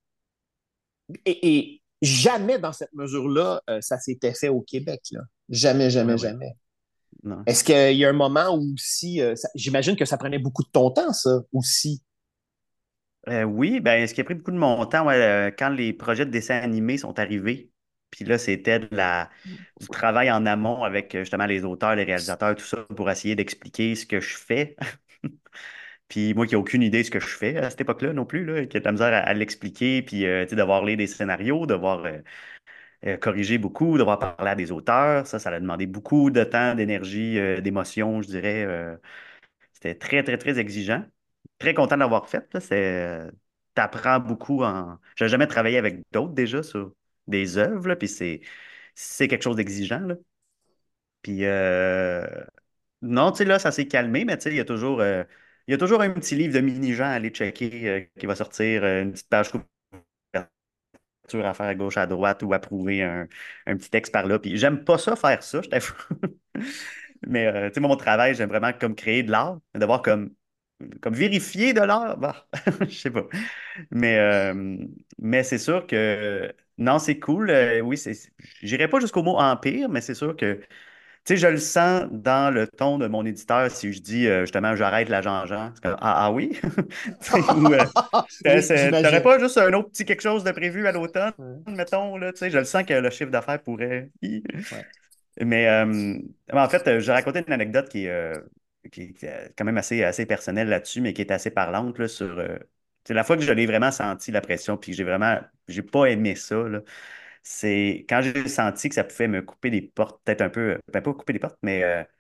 et jamais dans cette mesure-là, ça s'était fait au Québec. Là. Jamais, Oui, jamais, oui. jamais. Non. Est-ce qu'il y a un moment où aussi, j'imagine que ça prenait beaucoup de ton temps, ça aussi. Oui, ben, ce qui a pris beaucoup de mon temps, ouais, quand les projets de dessin animé sont arrivés, puis là, c'était du travail en amont avec justement les auteurs, les réalisateurs, tout ça, pour essayer d'expliquer ce que je fais. Puis moi qui n'ai aucune idée de ce que je fais à cette époque-là non plus, là, qui a de la misère à l'expliquer, puis tu sais, devoir lire des scénarios, devoir corriger beaucoup, devoir parler à des auteurs, ça a demandé beaucoup de temps, d'énergie, d'émotion, je dirais. C'était très, très, très exigeant. Très content de l'avoir fait. Là. T'apprends beaucoup en. J'ai jamais travaillé avec d'autres déjà sur des œuvres, là, puis c'est quelque chose d'exigeant. Là. Puis non, tu sais, là, ça s'est calmé, mais tu sais, il y a toujours un petit livre de mini-gens à aller checker qui va sortir, une petite page couverture à faire à gauche, à droite ou approuver un petit texte par là. Puis j'aime pas ça faire ça, je t'avoue. Mais tu sais, moi, mon travail, j'aime vraiment comme créer de l'art, d'avoir comme vérifier de l'art. Bah, je sais pas. Mais, euh, mais c'est sûr que non, c'est cool. Oui, j'irai pas jusqu'au mot empire, mais c'est sûr que tu sais, je le sens dans le ton de mon éditeur si je dis justement j'arrête la Jean-Jean. C'est comme, ah, ah oui? Tu sais, ou Oui, t'aurais j'imagine. pas juste un autre petit quelque chose de prévu à l'automne, mettons, là, tu sais, je le sens que le chiffre d'affaires pourrait. Ouais. Mais en fait, je racontais une anecdote qui est quand même assez personnelle là-dessus, mais qui est assez parlante là, sur. C'est la fois que je l'ai vraiment senti la pression, puis que j'ai pas aimé ça. Là. C'est quand j'ai senti que ça pouvait me couper des portes, peut-être un peu, ben pas couper des portes, mais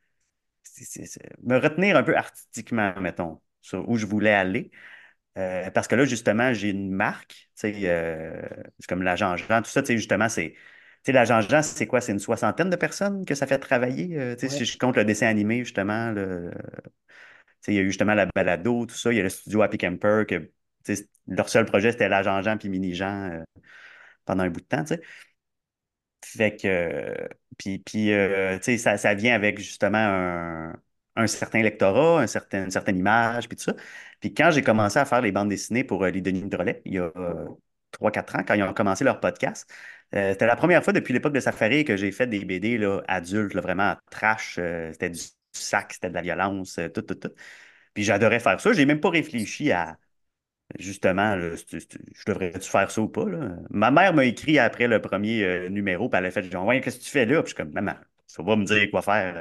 me retenir un peu artistiquement, mettons, sur où je voulais aller. Parce que là, justement, j'ai une marque, tu sais, c'est comme l'agent Jean, tout ça, tu sais, justement, tu sais, l'agent Jean, c'est quoi? C'est une soixantaine de personnes que ça fait travailler, tu sais, si Ouais. je compte le dessin animé, justement, tu sais, il y a eu justement la balado, tout ça, il y a le studio Happy Camper, que, tu leur seul projet, c'était la Jean-Jean puis Mini-Jean pendant un bout de temps, tu sais. Fait que, tu sais, ça vient avec justement un certain lectorat, une certaine image, puis tout ça. Puis quand j'ai commencé à faire les bandes dessinées pour les Denis Drolet, il y a 3-4 ans, quand ils ont commencé leur podcast, c'était la première fois depuis l'époque de Safari que j'ai fait des BD là, adultes, là, vraiment trash. C'était du sac, c'était de la violence, tout, tout, tout. Puis j'adorais faire ça. J'ai même pas réfléchi à justement, là, je devrais-tu faire ça ou pas, là? Ma mère m'a écrit après le premier numéro, puis elle a fait genre, ouais, qu'est-ce que tu fais là? Puis je suis comme, maman, ça va me dire quoi faire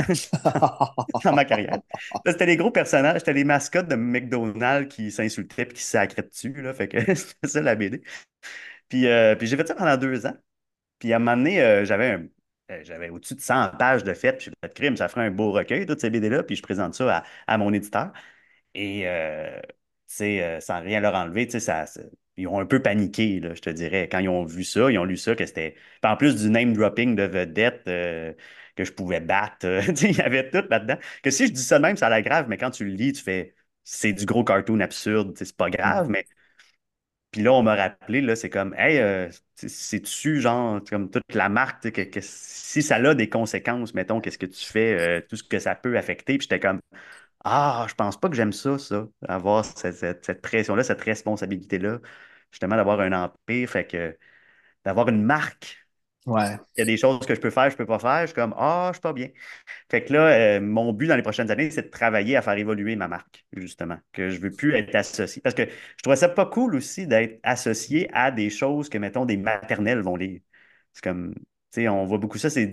dans ma carrière. Là, c'était les gros personnages, c'était les mascottes de McDonald's qui s'insultaient puis qui se sacraient dessus, là. Fait que c'était ça la BD. Puis j'ai fait ça pendant 2 ans. Puis à un moment donné, j'avais au-dessus de 100 pages de fait, puis j'ai fait crime, ça ferait un beau recueil, toutes ces BD-là, puis je présente ça à mon éditeur. Et, tu sais, sans rien leur enlever, tu sais, ils ont un peu paniqué, là, je te dirais. Quand ils ont vu ça, ils ont lu ça, que c'était. Puis en plus du name dropping de vedette que je pouvais battre, tu sais, il y avait tout là-dedans. Que si je dis ça de même, ça a l'air grave, mais quand tu le lis, tu fais. C'est du gros cartoon absurde, tu sais, c'est pas grave, mais. Puis là, on m'a rappelé, là, c'est comme, hey, c'est-tu, genre, comme toute la marque, tu sais, que si ça a des conséquences, mettons, qu'est-ce que tu fais, tout ce que ça peut affecter. Puis j'étais comme, ah, je pense pas que j'aime ça, avoir cette pression-là, cette responsabilité-là, justement, d'avoir un empire, fait que d'avoir une marque. Ouais. Il y a des choses que je peux pas faire. Je suis comme, ah, je suis pas bien. Fait que là, mon but dans les prochaines années, c'est de travailler à faire évoluer ma marque, justement, que je veux plus être associé. Parce que je trouvais ça pas cool aussi d'être associé à des choses que, mettons, des maternelles vont lire. C'est comme, tu sais, on voit beaucoup ça, c'est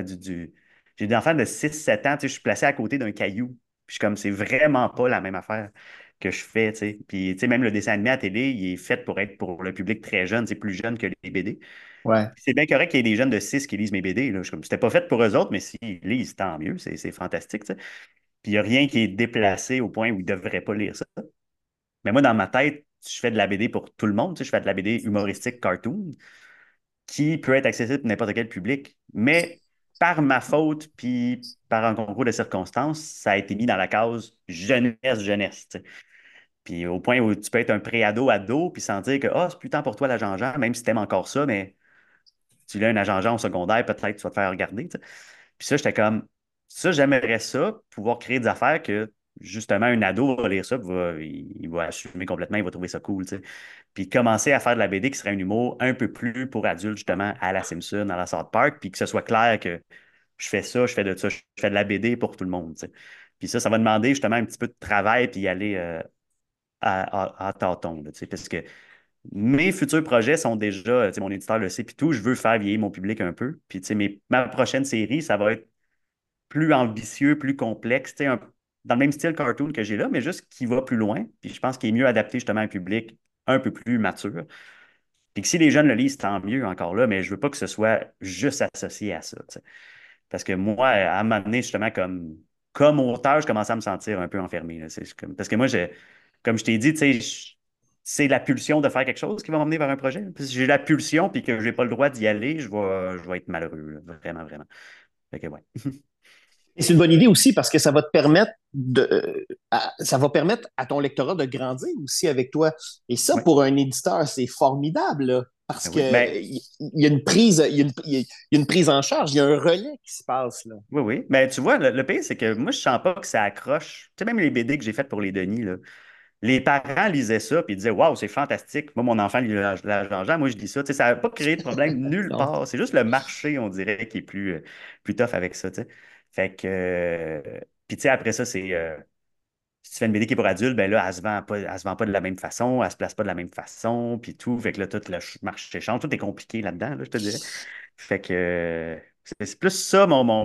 J'ai des enfants de 6-7 ans, tu sais, je suis placé à côté d'un caillou. Puis je suis comme, c'est vraiment pas la même affaire que je fais, tu sais. Puis, tu sais, même le dessin animé à télé, il est fait pour être pour le public très jeune, c'est plus jeune que les BD. Ouais. C'est bien correct qu'il y ait des jeunes de 6 qui lisent mes BD. Là. C'était pas fait pour eux autres, mais s'ils lisent, tant mieux. C'est fantastique, tu sais. Puis il n'y a rien qui est déplacé au point où ils ne devraient pas lire ça. Mais moi, dans ma tête, je fais de la BD pour tout le monde. Tu sais, je fais de la BD humoristique cartoon qui peut être accessible pour n'importe quel public. Mais par ma faute, puis par un concours de circonstances, ça a été mis dans la case jeunesse, jeunesse. Tu sais. Puis au point où tu peux être un pré-ado, ado, puis sentir que c'est plus temps pour toi, la Jean-Jean, même si tu aimes encore ça, mais tu l'as un agent au secondaire, peut-être tu vas te faire regarder. Tu sais. Puis ça, j'étais comme, ça, j'aimerais ça, pouvoir créer des affaires que, justement, un ado va lire ça, puis il va assumer complètement, il va trouver ça cool. Tu sais. Puis commencer à faire de la BD qui serait un humour un peu plus pour adultes, justement, à la Simpson, à la South Park, puis que ce soit clair que je fais ça, je fais de ça, je fais de la BD pour tout le monde. Tu sais. Puis ça va demander justement un petit peu de travail, puis y aller à tâtons, là, tu sais, parce que mes futurs projets sont déjà, tu sais, mon éditeur le sait, puis tout, je veux faire vieillir mon public un peu. Puis, tu sais, ma prochaine série, ça va être plus ambitieux, plus complexe, tu sais, dans le même style cartoon que j'ai là, mais juste qui va plus loin. Puis je pense qu'il est mieux adapté justement à un public un peu plus mature. Puis que si les jeunes le lisent, tant mieux encore là, mais je veux pas que ce soit juste associé à ça, tu sais. Parce que moi, à un moment donné, justement, comme auteur, je commençais à me sentir un peu enfermé, là. Parce que moi, comme je t'ai dit, tu sais, c'est la pulsion de faire quelque chose qui va m'emmener vers un projet. Puis si j'ai la pulsion puis que j'ai pas le droit d'y aller, je vais être malheureux, là. Vraiment, vraiment. Fait que ouais. Et c'est une bonne idée aussi parce que ça va te permettre ça va permettre à ton lectorat de grandir aussi avec toi. Et ça, Ouais. pour un éditeur, c'est formidable, là, parce Ben que oui. Ben, il y a une prise, il y a une prise en charge, il y a un relais qui se passe, là. oui, oui. Ben, tu vois, le pire, c'est que moi, je sens pas que ça accroche. Tu sais, même les BD que j'ai faites pour les Denis, là, les parents lisaient ça puis ils disaient waouh, c'est fantastique. Moi, mon enfant lit la Jean-Jean, moi, je lis ça. Tu sais, ça n'a pas créé de problème nulle Non. part. C'est juste le marché, on dirait, qui est plus tough avec ça. Tu sais. Fait que. Puis, tu sais, après ça, c'est. Si tu fais une BD qui est pour adultes, ben là, elle se vend pas de la même façon, elle se place pas de la même façon, puis tout. Fait que là, tout le marché change. Tout est compliqué là-dedans, là, je te dirais. Fait que. C'est plus ça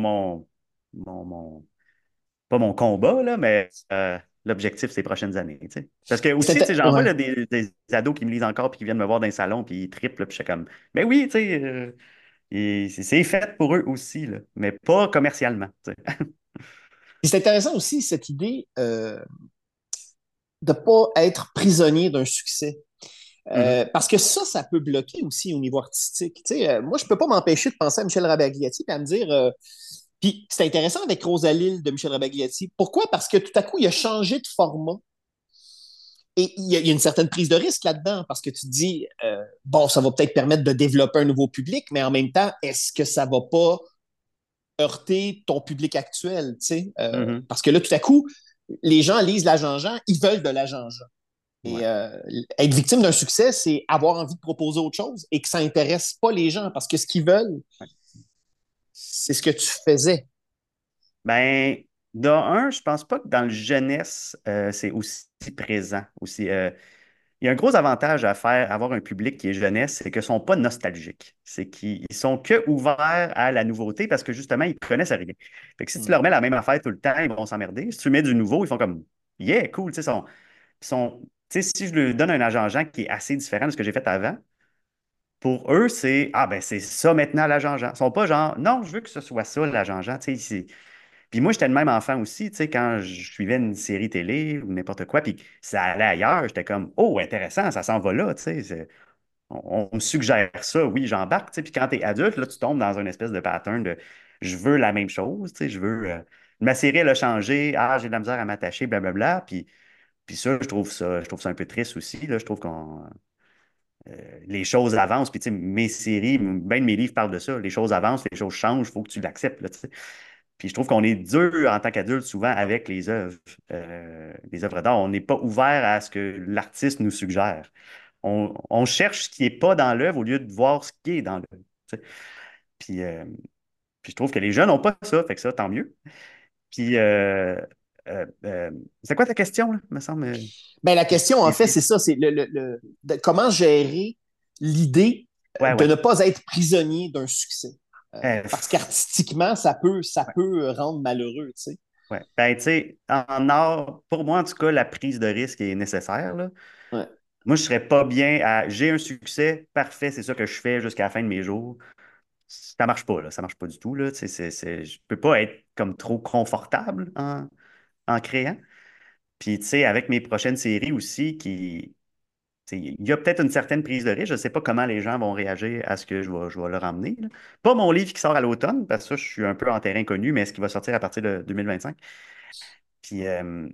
mon, mon- pas mon combat, là, mais l'objectif ces prochaines années. Tu sais. Parce que aussi, tu sais, j'en vois Ouais. là, des ados qui me lisent encore puis qui viennent me voir dans les salons puis ils triplent, là, puis je suis comme, ben oui, tu sais, c'est fait pour eux aussi, là, mais pas commercialement. Tu sais. Puis c'est intéressant aussi cette idée de ne pas être prisonnier d'un succès. Mhm. Parce que ça peut bloquer aussi au niveau artistique. Tu sais, moi, je peux pas m'empêcher de penser à Michel Rabagliati et à me dire. Puis c'est intéressant avec Rosalille de Michel Rabagliati. Pourquoi? Parce que tout à coup, il a changé de format. Et il y a une certaine prise de risque là-dedans parce que tu te dis, bon, ça va peut-être permettre de développer un nouveau public, mais en même temps, est-ce que ça va pas heurter ton public actuel, tu sais? Mhm. Parce que là, tout à coup, les gens lisent la Jean-Jean, ils veulent de la Jean-Jean. Et Ouais. être victime d'un succès, c'est avoir envie de proposer autre chose et que ça intéresse pas les gens parce que ce qu'ils veulent, c'est ce que tu faisais. Ben, de un, je pense pas que dans le jeunesse, c'est aussi présent. Aussi, il y a un gros avantage à faire, avoir un public qui est jeunesse, c'est qu'ils ne sont pas nostalgiques. C'est qu'ils sont que ouverts à la nouveauté parce que justement, ils connaissent rien. Fait que si tu Hmm. leur mets la même affaire tout le temps, ils vont s'emmerder. Si tu mets du nouveau, ils font comme Yeah, cool. Tu sais, si je leur donne un agent Jean qui est assez différent de ce que j'ai fait avant, pour eux, c'est Ah ben c'est ça maintenant l'agent Jean. Ils sont pas genre Non, je veux que ce soit ça l'agent Jean. Tu sais, puis moi, j'étais le même enfant aussi, tu sais, quand je suivais une série télé ou n'importe quoi, puis ça allait ailleurs, j'étais comme, oh, intéressant, ça s'en va là, tu sais. On me suggère ça, oui, j'embarque, tu sais. Puis quand tu es adulte, là, tu tombes dans une espèce de pattern de je veux la même chose, tu sais, je veux. Ma série, elle a changé, j'ai de la misère à m'attacher, blablabla. Puis ça, je trouve ça un peu triste aussi, là. Je trouve qu'on. Les choses avancent, puis tu sais, mes séries, bien de mes livres parlent de ça. Les choses avancent, les choses changent, il faut que tu l'acceptes, là, tu sais. Puis je trouve qu'on est dur en tant qu'adulte souvent avec les œuvres d'art. On n'est pas ouvert à ce que l'artiste nous suggère. On cherche ce qui n'est pas dans l'œuvre au lieu de voir ce qui est dans l'œuvre. Tu sais. Puis, euh, puis je trouve que les jeunes n'ont pas ça, fait que ça, tant mieux. Puis, c'est quoi ta question, là, me semble? Ben, la question, en fait, c'est ça, c'est comment gérer l'idée Ouais, de ouais. ne pas être prisonnier d'un succès. Parce Pff, qu'artistiquement, ça ouais, peut rendre malheureux, tu sais. ouais. Ben, tu sais, en art, pour moi, en tout cas, la prise de risque est nécessaire, là. Ouais. Moi, je serais pas bien à j'ai un succès, parfait, c'est ça que je fais jusqu'à la fin de mes jours. Ça marche pas, là. Ça marche pas du tout, là. Tu sais, je peux pas être comme trop confortable en créant. Puis, tu sais, avec mes prochaines séries aussi, tu sais, il y a peut-être une certaine prise de risque. Je ne sais pas comment les gens vont réagir à ce que je vais leur emmener, là. Pas mon livre qui sort à l'automne, parce que ça, je suis un peu en terrain connu, mais ce qui va sortir à partir de 2025. Puis,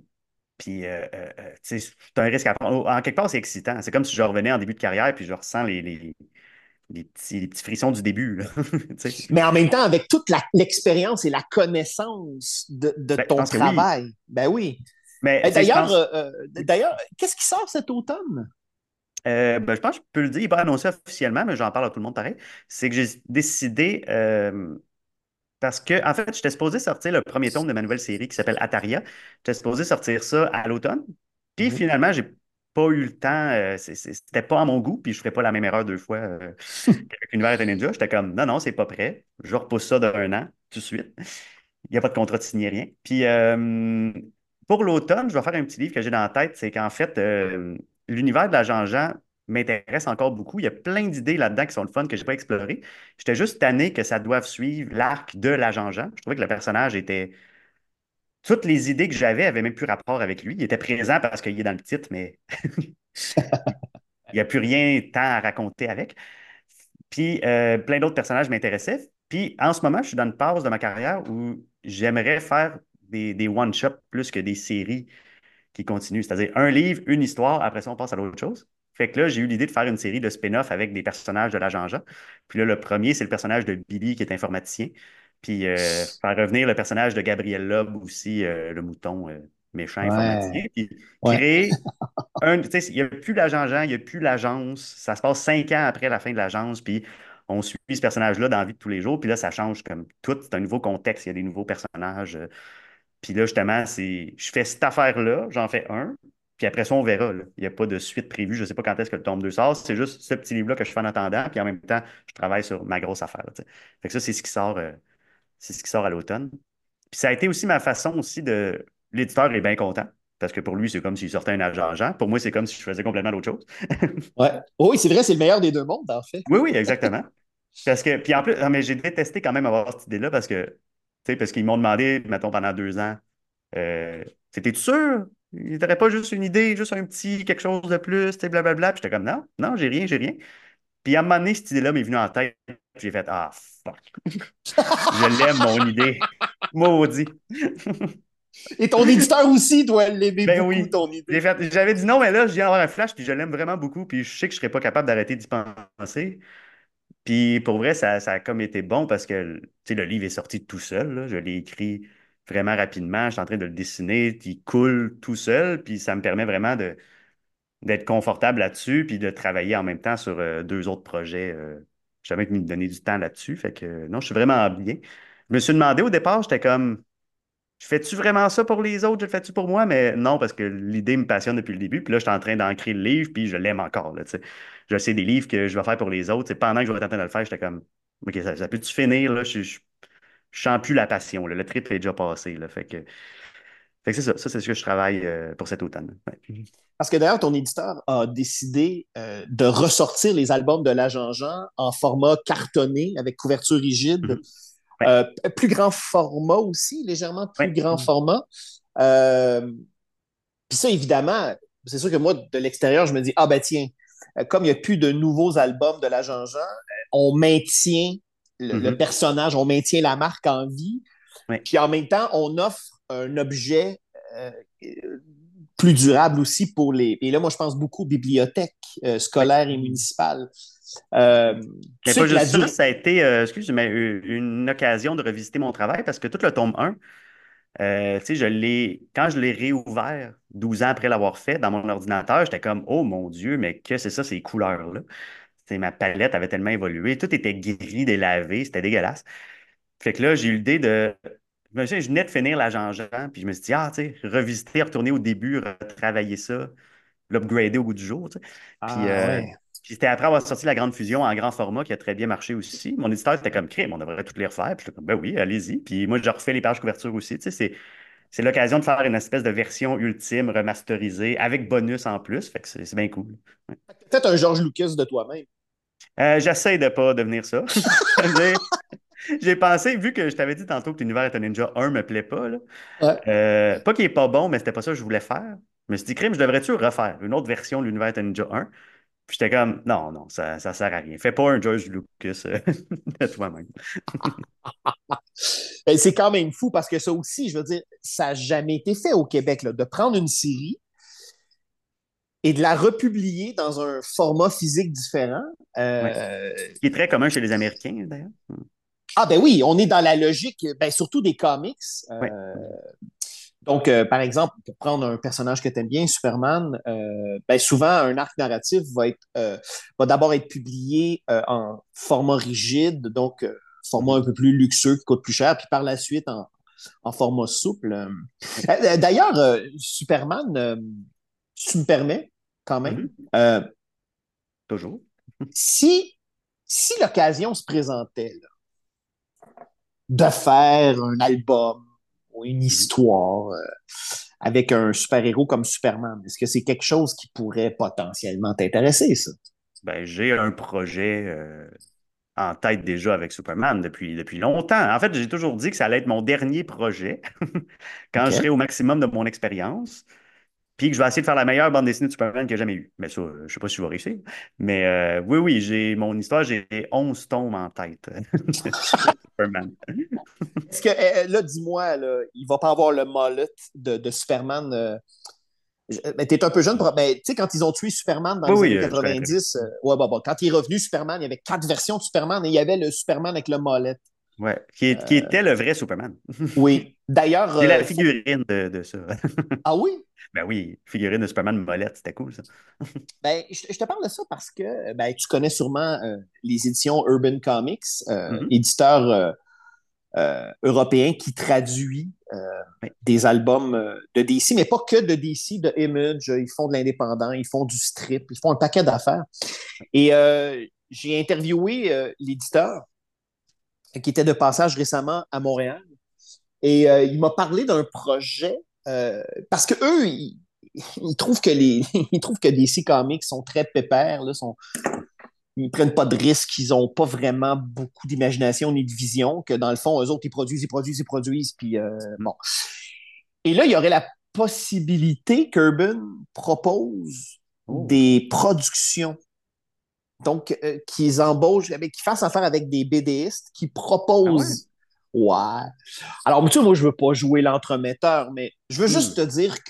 tu sais, c'est un risque à prendre. En quelque part, c'est excitant. C'est comme si je revenais en début de carrière, puis je ressens les petits frissons du début, là. Tu sais. Mais en même temps, avec toute l'expérience et la connaissance de Ben, je ton pense que oui. travail, ben oui. Mais, tu sais, je D'ailleurs, pense. qu'est-ce qui sort cet automne? Ben, je pense que je peux le dire, il n'est pas annoncé officiellement, mais j'en parle à tout le monde pareil. C'est que j'ai décidé, parce que, en fait, j'étais supposé sortir le premier tome de ma nouvelle série qui s'appelle Ataria. J'étais supposé sortir ça à l'automne. Puis Mhm. finalement, j'ai pas eu le temps. C'était pas à mon goût. Puis je ferais pas la même erreur deux fois qu'avec Univers et Ninja. J'étais comme, non, non, c'est pas prêt. Je repousse ça d'un an, tout de suite. Il n'y a pas de contrat de signé, rien. Puis pour l'automne, je vais faire un petit livre que j'ai dans la tête. C'est qu'en fait, l'univers de la Jean-Jean m'intéresse encore beaucoup. Il y a plein d'idées là-dedans qui sont le fun que je n'ai pas explorées. J'étais juste tanné que ça doive suivre l'arc de la Jean-Jean. Je trouvais que le personnage était. Toutes les idées que j'avais avaient même plus rapport avec lui. Il était présent parce qu'il est dans le titre, mais il n'y a plus rien tant à raconter avec. Puis plein d'autres personnages m'intéressaient. Puis en ce moment, je suis dans une pause de ma carrière où j'aimerais faire des one-shots plus que des séries qui continuent. C'est-à-dire un livre, une histoire, après ça, on passe à l'autre chose. Fait que là, j'ai eu l'idée de faire une série de spin-off avec des personnages de la Jean-Jean. Puis là, le premier, c'est le personnage de Billy qui est informaticien. Puis faire revenir le personnage de Gabriel Loeb aussi, le mouton méchant informaticien. Ouais, Puis ouais. créer tu sais, il n'y a plus l'agent-Jean, il n'y a plus l'agence. Ça se passe 5 ans après la fin de l'agence, puis on suit ce personnage-là dans la vie de tous les jours. Puis là, ça change comme tout. C'est un nouveau contexte, il y a des nouveaux personnages. Puis là, justement, je fais cette affaire-là, j'en fais un, puis après ça, on verra, là. Il n'y a pas de suite prévue. Je ne sais pas quand est-ce que le tome 2 sort. C'est juste ce petit livre-là que je fais en attendant, puis en même temps, je travaille sur ma grosse affaire, là, tu sais. Fait que ça, c'est ce qui sort à l'automne. Puis ça a été aussi ma façon aussi de. L'éditeur est bien content. Parce que pour lui, c'est comme s'il sortait un agent. Pour moi, c'est comme si je faisais complètement l'autre chose. Ouais. Oui, c'est vrai, c'est le meilleur des deux mondes, en fait. Oui, oui, exactement. Parce que, puis en plus, non, mais j'ai détesté quand même avoir cette idée-là parce qu'ils m'ont demandé, mettons, pendant 2 ans, c'était sûr? Il n'aurait pas juste une idée, juste un petit quelque chose de plus, tu sais, blablabla. Puis j'étais comme, non, non, j'ai rien, j'ai rien. Puis à un moment donné, cette idée-là m'est venue en tête. Puis j'ai fait, fuck, je l'aime, mon idée. Maudit. Et ton éditeur aussi doit l'aimer Ben beaucoup, oui. ton idée. J'avais dit non, mais là, je viens d'avoir un flash, puis je l'aime vraiment beaucoup, puis je sais que je serais pas capable d'arrêter d'y penser. Puis pour vrai, ça a comme été bon parce que tu sais, le livre est sorti tout seul, là. Je l'ai écrit vraiment rapidement. Je suis en train de le dessiner, puis il coule tout seul, puis ça me permet vraiment d'être confortable là-dessus, puis de travailler en même temps sur deux autres projets. J'ai jamais me donner du temps là-dessus. Fait que non, je suis vraiment bien. Je me suis demandé au départ, j'étais comme, je fais-tu vraiment ça pour les autres? Je le fais-tu pour moi? Mais non, parce que l'idée me passionne depuis le début. Puis là, je suis en train d'ancrer le livre, puis je l'aime encore, là, tu sais. Je sais des livres que je vais faire pour les autres. C'est pendant que je vais être en train de le faire, j'étais comme, OK, ça peut-tu finir, là? Je sens plus la passion, là. Le trip est déjà passé, là. Fait que c'est ça. Ça, c'est ce que je travaille pour cet automne. Ouais. Parce que d'ailleurs, ton éditeur a décidé de ressortir les albums de l'Agent Jean en format cartonné avec couverture rigide, Mhm. Ouais. plus grand format aussi, légèrement plus Ouais. grand Mhm. format. Euh, Puis ça, évidemment, c'est sûr que moi, de l'extérieur, je me dis, ah ben tiens, comme il n'y a plus de nouveaux albums de l'Agent Jean, on maintient le Mhm. personnage, on maintient la marque en vie, Ouais. puis en même temps, on offre un objet plus durable aussi pour les... Et là, moi, je pense beaucoup aux bibliothèques Ouais. scolaires et municipales. Euh, tu Mais sais pas que la juste ça, durée... ça a été, excuse, mais une occasion de revisiter mon travail parce que tout le tome 1, tu sais, quand je l'ai réouvert 12 ans après l'avoir fait dans mon ordinateur, j'étais comme, oh mon Dieu, mais que c'est ça, ces couleurs-là? Tu sais, ma palette avait tellement évolué, tout était gris, délavé, c'était dégueulasse. Fait que là, j'ai eu l'idée de. Je venais de finir la Jean-Jean, puis je me suis dit, ah, tu sais, revisiter, retourner au début, retravailler ça, l'upgrader au bout du jour, tu sais. Puis, Ah ouais. puis c'était après avoir sorti la grande fusion en grand format qui a très bien marché aussi. Mon éditeur était comme crime, on devrait toutes les refaire. Puis j'étais comme, ben oui, allez-y. Puis moi, je refais les pages couverture aussi. Tu sais, c'est l'occasion de faire une espèce de version ultime remasterisée avec bonus en plus. Fait que c'est bien cool. Ouais. Peut-être un George Lucas de toi-même. J'essaie de pas devenir ça. J'ai j'ai pensé, vu que je t'avais dit tantôt que l'univers est un Ninja 1 me plaît pas, là, Ouais. pas qu'il est pas bon, mais c'était pas ça que je voulais faire. Je me suis dit, crime, je devrais-tu refaire une autre version de l'univers est un Ninja 1? Puis j'étais comme, non, non, ça sert à rien. Fais pas un George Lucas de toi-même. Ben, c'est quand même fou parce que ça aussi, je veux dire, ça n'a jamais été fait au Québec, là, de prendre une série et de la republier dans un format physique différent. Ouais. Ce qui est très commun chez les Américains, d'ailleurs. Ah ben oui, on est dans la logique, ben, surtout des comics. Ouais. Donc, par exemple, pour prendre un personnage que tu aimes bien, Superman, ben, souvent, un arc narratif va d'abord être publié en format rigide, donc format un Mhm. peu plus luxueux qui coûte plus cher, puis par la suite en format souple. Ouais. D'ailleurs, Superman, tu me permets quand même, Mhm. euh, Toujours. si, si l'occasion se présentait là, de faire un album ou une Mhm. histoire avec un super-héros comme Superman, est-ce que c'est quelque chose qui pourrait potentiellement t'intéresser, ça? Ben, j'ai un projet en tête déjà avec Superman depuis longtemps. En fait, j'ai toujours dit que ça allait être mon dernier projet quand je serai OK. au maximum de mon expérience. Puis que je vais essayer de faire la meilleure bande dessinée de Superman que j'ai jamais eue. Mais ça, je sais pas si je vais réussir. Mais oui, oui, j'ai mon histoire, j'ai 11 tomes en tête de Superman. Est-ce que, là, dis-moi, là, il va pas avoir le mullet de Superman. Ben, t'es un peu jeune, ben, tu sais, quand ils ont tué Superman dans Oui, les oui, années je connais très bien. 90, ouais, bon, quand il est revenu, Superman, il y avait quatre versions de Superman et il y avait le Superman avec le mollet. Ouais, qui était le vrai Superman. Oui. D'ailleurs, J'ai la figurine de ça. ah oui? Ben oui, figurine de Superman molette, c'était cool ça. Ben, je te parle de ça parce que ben, tu connais sûrement les éditions Urban Comics, Mhm. éditeur européen qui traduit Ouais. des albums de DC, mais pas que de DC, de Image. Ils font de l'indépendant, ils font du strip, ils font un paquet d'affaires. Et j'ai interviewé l'éditeur qui était de passage récemment à Montréal. Et il m'a parlé d'un projet parce que eux, ils trouvent que ils trouvent que DC Comics sont très pépères, là, ils prennent pas de risques, ils ont pas vraiment beaucoup d'imagination ni de vision, que dans le fond, eux autres, ils produisent, puis Mhm. bon. Et là, il y aurait la possibilité qu'Urban propose Oh. des productions, donc qu'ils embauchent, qu'ils fassent affaire avec des BDistes qui Ah ouais? proposent Ouais. Alors, tu sais, moi, je veux pas jouer l'entremetteur, mais je veux juste Hmm. te dire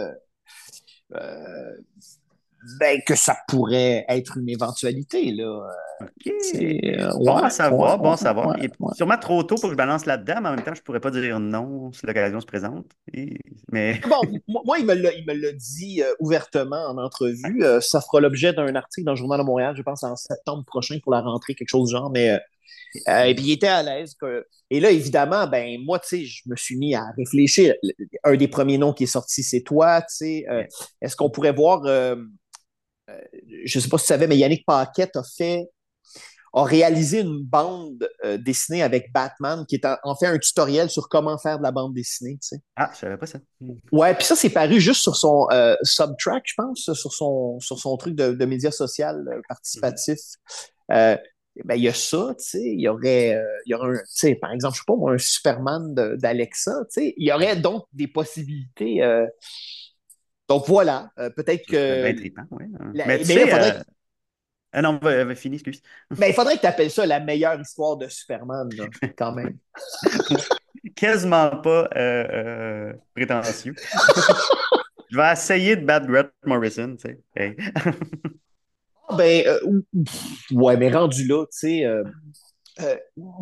euh, ben, que ça pourrait être une éventualité, là. OK. Ouais, ouais, Bon à ouais, savoir. ouais, Il est ouais. sûrement trop tôt pour que je balance là-dedans, mais en même temps, je pourrais pas dire non si l'occasion se présente. Mais Bon, moi, il me l'a dit ouvertement en entrevue. Ça fera l'objet d'un article dans le Journal de Montréal, je pense, en septembre prochain pour la rentrée, quelque chose du genre. Mais et puis il était à l'aise. Et là, évidemment, ben moi, tu sais, je me suis mis à réfléchir. Un des premiers noms qui est sorti, c'est toi. Tu sais, est-ce qu'on pourrait voir je ne sais pas si tu savais, mais Yannick Paquette a réalisé une bande dessinée avec Batman qui est en fait un tutoriel sur comment faire de la bande dessinée. Tu sais. ah, je savais pas ça. Ouais, puis ça, c'est paru juste sur son Subtrack, je pense, sur son truc de média social Mhm. participatif. Euh, ben, il y a ça, tu sais, il y aurait un, tu sais, par exemple, je sais pas moi, un Superman d'Alexa, tu sais, il y aurait donc des possibilités. Donc voilà, peut-être Ce serait que, bien trippant, oui. Mais tu mais là, sais, ah non, fini, excuse. il faudrait que tu appelles ça la meilleure histoire de Superman, là, quand même. Quasiment pas prétentieux. Je vais essayer de battre Grant Morrison, tu sais. Hey. Ah, ben, ouais, mais rendu là, tu sais, euh,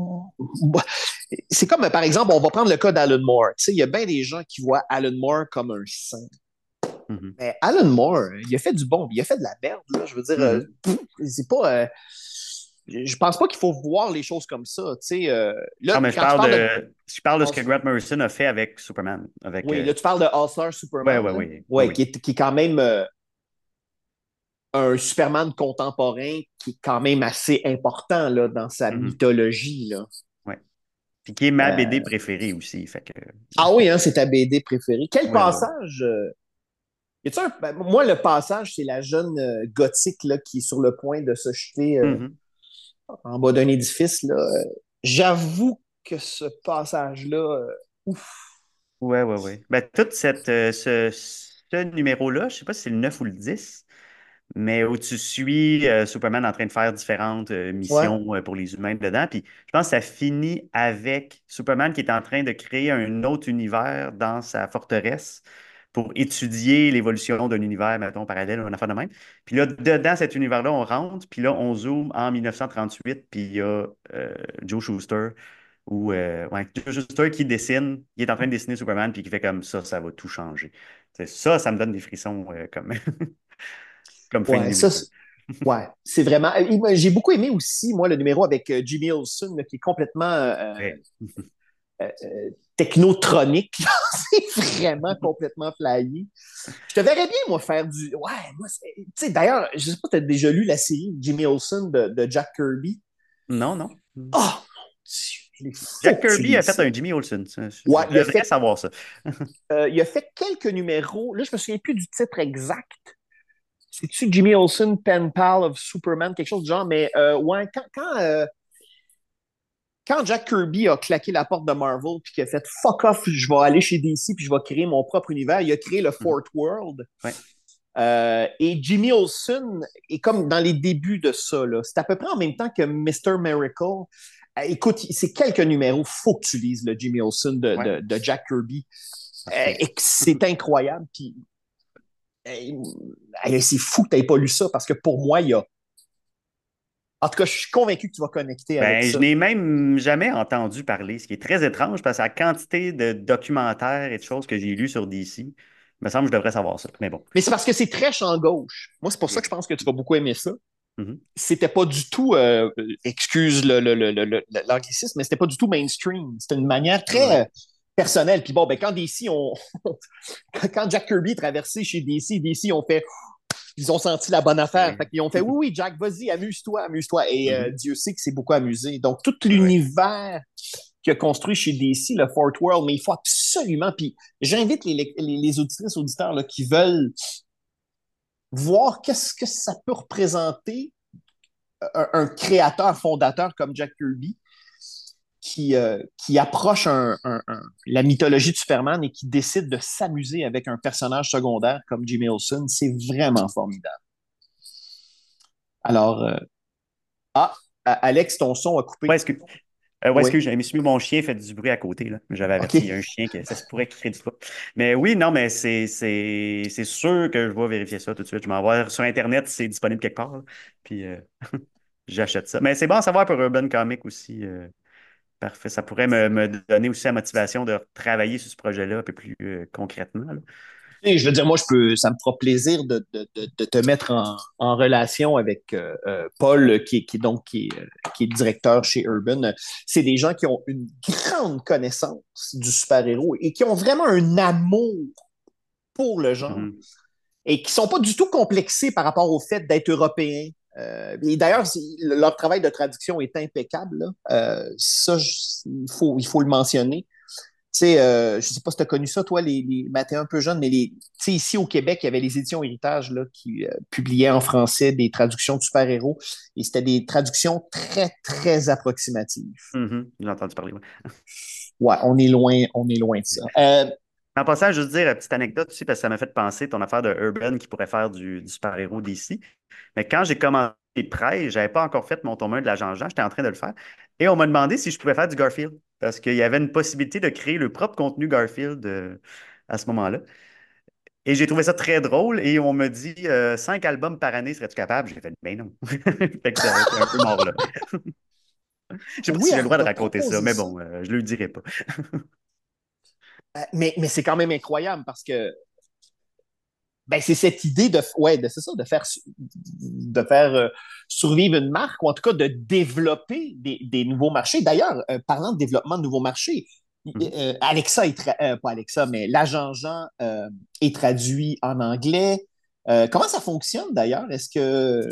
c'est comme, par exemple, on va prendre le cas d'Alan Moore. Tu sais, il y a bien des gens qui voient Alan Moore comme un saint. Mhm. Mais Alan Moore, il a fait du bon, il a fait de la merde, là. Je veux dire, Mhm. c'est pas. Je pense pas qu'il faut voir les choses comme ça. Tu sais, Ah, là, mais quand tu parles de. je parle de ce que Grant Morrison a fait avec Superman. Avec, Oui, là, tu parles de All-Star ouais, Superman, ouais, là. oui, oui, Ouais, oui. qui est quand même un Superman contemporain qui est quand même assez important là, dans sa Mhm. mythologie. Là. Ouais. Puis qui est ma BD Euh, préférée aussi. Fait que, Ah oui, hein, c'est ta BD préférée. Quel ouais, ouais, ouais. passage moi, le passage, c'est la jeune gothique là, qui est sur le point de se jeter Mhm. en bas d'un édifice. Là. J'avoue que ce passage-là, ouf. Ouais, ouais, ouais. Ben, tout ce numéro-là, je sais pas si c'est le 9 ou le 10, mais où tu suis Superman en train de faire différentes Ouais. missions pour les humains dedans. Puis je pense que ça finit avec Superman qui est en train de créer un autre univers dans sa forteresse pour étudier l'évolution d'un univers, mettons, parallèle, ou une affaire de même. Puis là, dedans cet univers-là, on rentre, puis là, on zoome en 1938, puis il y a Joe Shuster, ou ouais, Joe Shuster qui dessine, il est en train de dessiner Superman, puis qui fait comme ça va tout changer. Ça me donne des frissons comme, comme fin de Ouais, numéro. ouais, c'est vraiment. J'ai beaucoup aimé aussi, moi, le numéro avec Jimmy Olsen, là, qui est complètement Ouais. technotronique. C'est vraiment complètement flyé. Je te verrais bien, moi, faire du. Ouais, moi, tu sais, d'ailleurs, je sais pas si tu as déjà lu la série Jimmy Olsen de Jack Kirby. Non, non. Oh, mon Dieu, il faut Jack que tu Kirby a lises fait ça. un Jimmy Olsen. Je Ouais, devrais savoir ça. il a fait quelques numéros. Là, je me souviens plus du titre exact. C'est-tu Jimmy Olsen, Pen Pal of Superman, quelque chose du genre, mais ouais, quand Jack Kirby a claqué la porte de Marvel puis qu'il a fait fuck off, je vais aller chez DC puis je vais créer mon propre univers, il a créé le Mhm. Fourth World. Ouais. Et Jimmy Olsen est comme dans les débuts de ça. Là. C'est à peu près en même temps que Mr. Miracle. Écoute, c'est quelques numéros. Faut que tu lises le Jimmy Olsen Ouais. de Jack Kirby. Parfait. Et c'est incroyable. Puis, c'est fou que tu n'aies pas lu ça parce que pour moi, il y a. En tout cas, je suis convaincu que tu vas connecter avec Ben, je ça. n'ai même jamais entendu parler, ce qui est très étrange parce que la quantité de documentaires et de choses que j'ai lues sur DC, il me semble que je devrais savoir ça. Mais bon. Mais c'est parce que c'est très champ gauche. Moi, c'est pour ça OK. que je pense que tu vas beaucoup aimer ça. Mhm. C'était pas du tout, excuse l'anglicisme, mais c'était pas du tout mainstream. C'était une manière Ah ouais. très personnelle. Puis bon, ben, quand DC ont, quand Jack Kirby est traversé chez DC ont fait, ils ont senti la bonne affaire. Ouais. Fait qu'ils ont fait, oui, oui, Jack, vas-y, amuse-toi, amuse-toi. Et Mhm. Dieu sait que c'est beaucoup amusé. Donc, tout Ouais. l'univers qu'il a construit chez DC, le Fort World, mais il faut absolument, puis j'invite les auditrices, auditeurs là, qui veulent voir qu'est-ce que ça peut représenter un créateur fondateur comme Jack Kirby qui approche la mythologie de Superman et qui décide de s'amuser avec un personnage secondaire comme Jimmy Olsen, c'est vraiment formidable. Alors, Alex, ton son a Ouais, coupé. Ouais, Oui. excuse, je me suis mis mon chien fait du bruit à côté, là. J'avais OK. averti, il y a un chien que ça se pourrait qu'il crée du bruit. Mais oui, non, mais c'est sûr que je vais vérifier ça tout de suite. Je m'en vais voir sur Internet si c'est disponible quelque part, là. Puis j'achète ça. Mais c'est bon à savoir pour Urban Comic aussi. Parfait. Ça pourrait me donner aussi la motivation de travailler sur ce projet-là un peu plus concrètement, là. Et je veux dire, moi, ça me fera plaisir de te mettre en relation avec Paul, qui est directeur chez Urban. C'est des gens qui ont une grande connaissance du super-héros et qui ont vraiment un amour pour le genre Mhm. et qui sont pas du tout complexés par rapport au fait d'être européens. Et d'ailleurs, leur travail de traduction est impeccable, là. Ça, il faut le mentionner. Tu sais, je sais pas si tu as connu ça, toi, ben, t'es un peu jeune, mais tu sais, ici au Québec, il y avait les éditions Héritage là, qui publiaient en français des traductions de super-héros. Et c'était des traductions très, très approximatives. Mhm. J'ai entendu parler, ouais. Ouais, on est loin de ça. En passant, juste dire une petite anecdote aussi, parce que ça m'a fait penser ton affaire de Urban qui pourrait faire du super-héros d'ici. Mais quand j'ai commencé Prêt, j'avais pas encore fait mon tome 1 de la Jean-Jean, j'étais en train de le faire. Et on m'a demandé si je pouvais faire du Garfield, parce qu'il y avait une possibilité de créer le propre contenu Garfield à ce moment-là. Et j'ai trouvé ça très drôle et on m'a dit 5 albums par année, serais-tu capable? J'ai fait, ben non. Fait que c'est un peu mort là. Je sais pas si Oui, j'ai le droit de t'as raconter ça, proposé mais ça. bon, je le dirai pas. Mais c'est quand même incroyable parce que ben, c'est cette idée c'est ça, de faire survivre une marque ou en tout cas de développer des nouveaux marchés. D'ailleurs, parlant de développement de nouveaux marchés, Mhm. Alexa pas Alexa, mais l'agent Jean est traduit en anglais. Comment ça fonctionne d'ailleurs? Est-ce que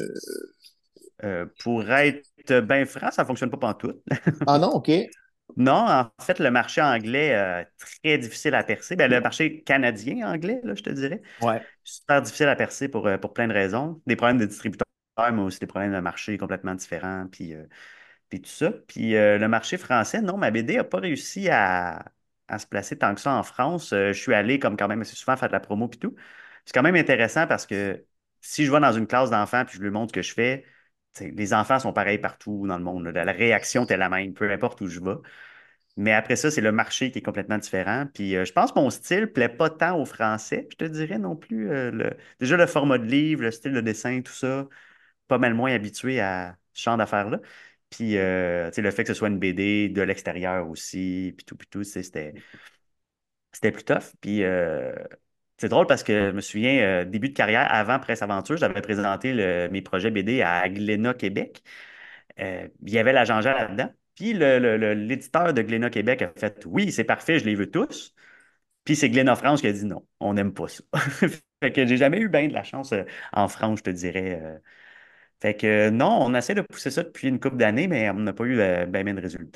Pour être bien franc, ça fonctionne pas pantoute. ah non, ok, Non, en fait, le marché anglais, très difficile à percer. Ben, le marché canadien anglais, là, je te dirais, ouais, super difficile à percer pour plein de raisons. Des problèmes de distributeurs, mais aussi des problèmes de marché complètement différents, puis tout ça. Puis le marché français, non, ma BD n'a pas réussi à se placer tant que ça en France. Je suis allé comme quand même assez souvent faire de la promo puis tout. C'est quand même intéressant parce que si je vais dans une classe d'enfants puis je leur montre ce que je fais, tu sais, les enfants sont pareils partout dans le monde, là. La réaction est la même, peu importe où je vais. Mais après ça, c'est le marché qui est complètement différent. Puis je pense que mon style plaît pas tant aux Français, je te dirais non plus. Déjà, le format de livre, le style de dessin, tout ça, pas mal moins habitué à ce genre d'affaires-là. Puis tu sais, le fait que ce soit une BD de l'extérieur aussi, puis tout, tu sais, c'était plus tough. Puis c'est drôle parce que je me souviens, début de carrière, avant Presse Aventure, j'avais présenté mes projets BD à Glénat, Québec. Il y avait la Jean là-dedans. Puis l'éditeur de Glénat Québec a fait oui, c'est parfait, je les veux tous. Puis c'est Glénat France qui a dit non, on n'aime pas ça. Fait que j'ai jamais eu bien de la chance en France, je te dirais. Fait que non, on essaie de pousser ça depuis une couple d'années, mais on n'a pas eu ben de résultats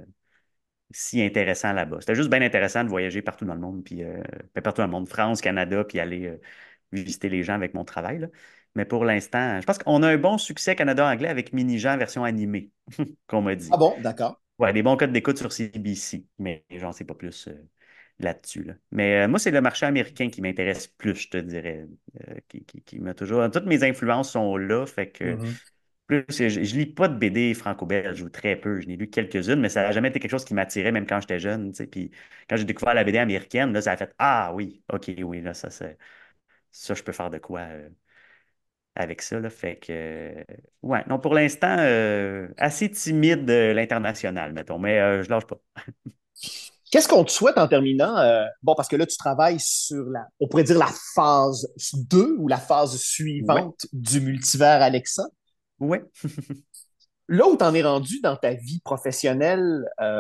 si intéressants là-bas. C'était juste bien intéressant de voyager partout dans le monde, puis ben, partout dans le monde, France, Canada, puis aller visiter les gens avec mon travail, là. Mais pour l'instant, je pense qu'on a un bon succès Canada-anglais avec Mini-Jean version animée, qu'on m'a ah dit. bon, d'accord. Ouais, des bons codes d'écoute sur CBC, mais j'en sais pas plus là-dessus, là. Mais moi, c'est le marché américain qui m'intéresse plus, je te dirais, qui m'a toujours... Toutes mes influences sont là, fait que Mhm. plus, je lis pas de BD franco-belge ou très peu. Je n'ai lu quelques-unes, mais ça n'a jamais été quelque chose qui m'attirait, même quand j'étais jeune, tu sais. Puis quand j'ai découvert la BD américaine, là, ça a fait ah oui, OK, oui, là, ça, je peux faire de quoi avec ça, là. Fait que, ouais, non, pour l'instant, assez timide l'international, mettons, mais je lâche pas. Qu'est-ce qu'on te souhaite en terminant? Bon, parce que là, tu travailles on pourrait dire la phase 2 ou la phase Ouais, suivante du multivers Alexa. ouais. Là où tu en es rendu dans ta vie professionnelle,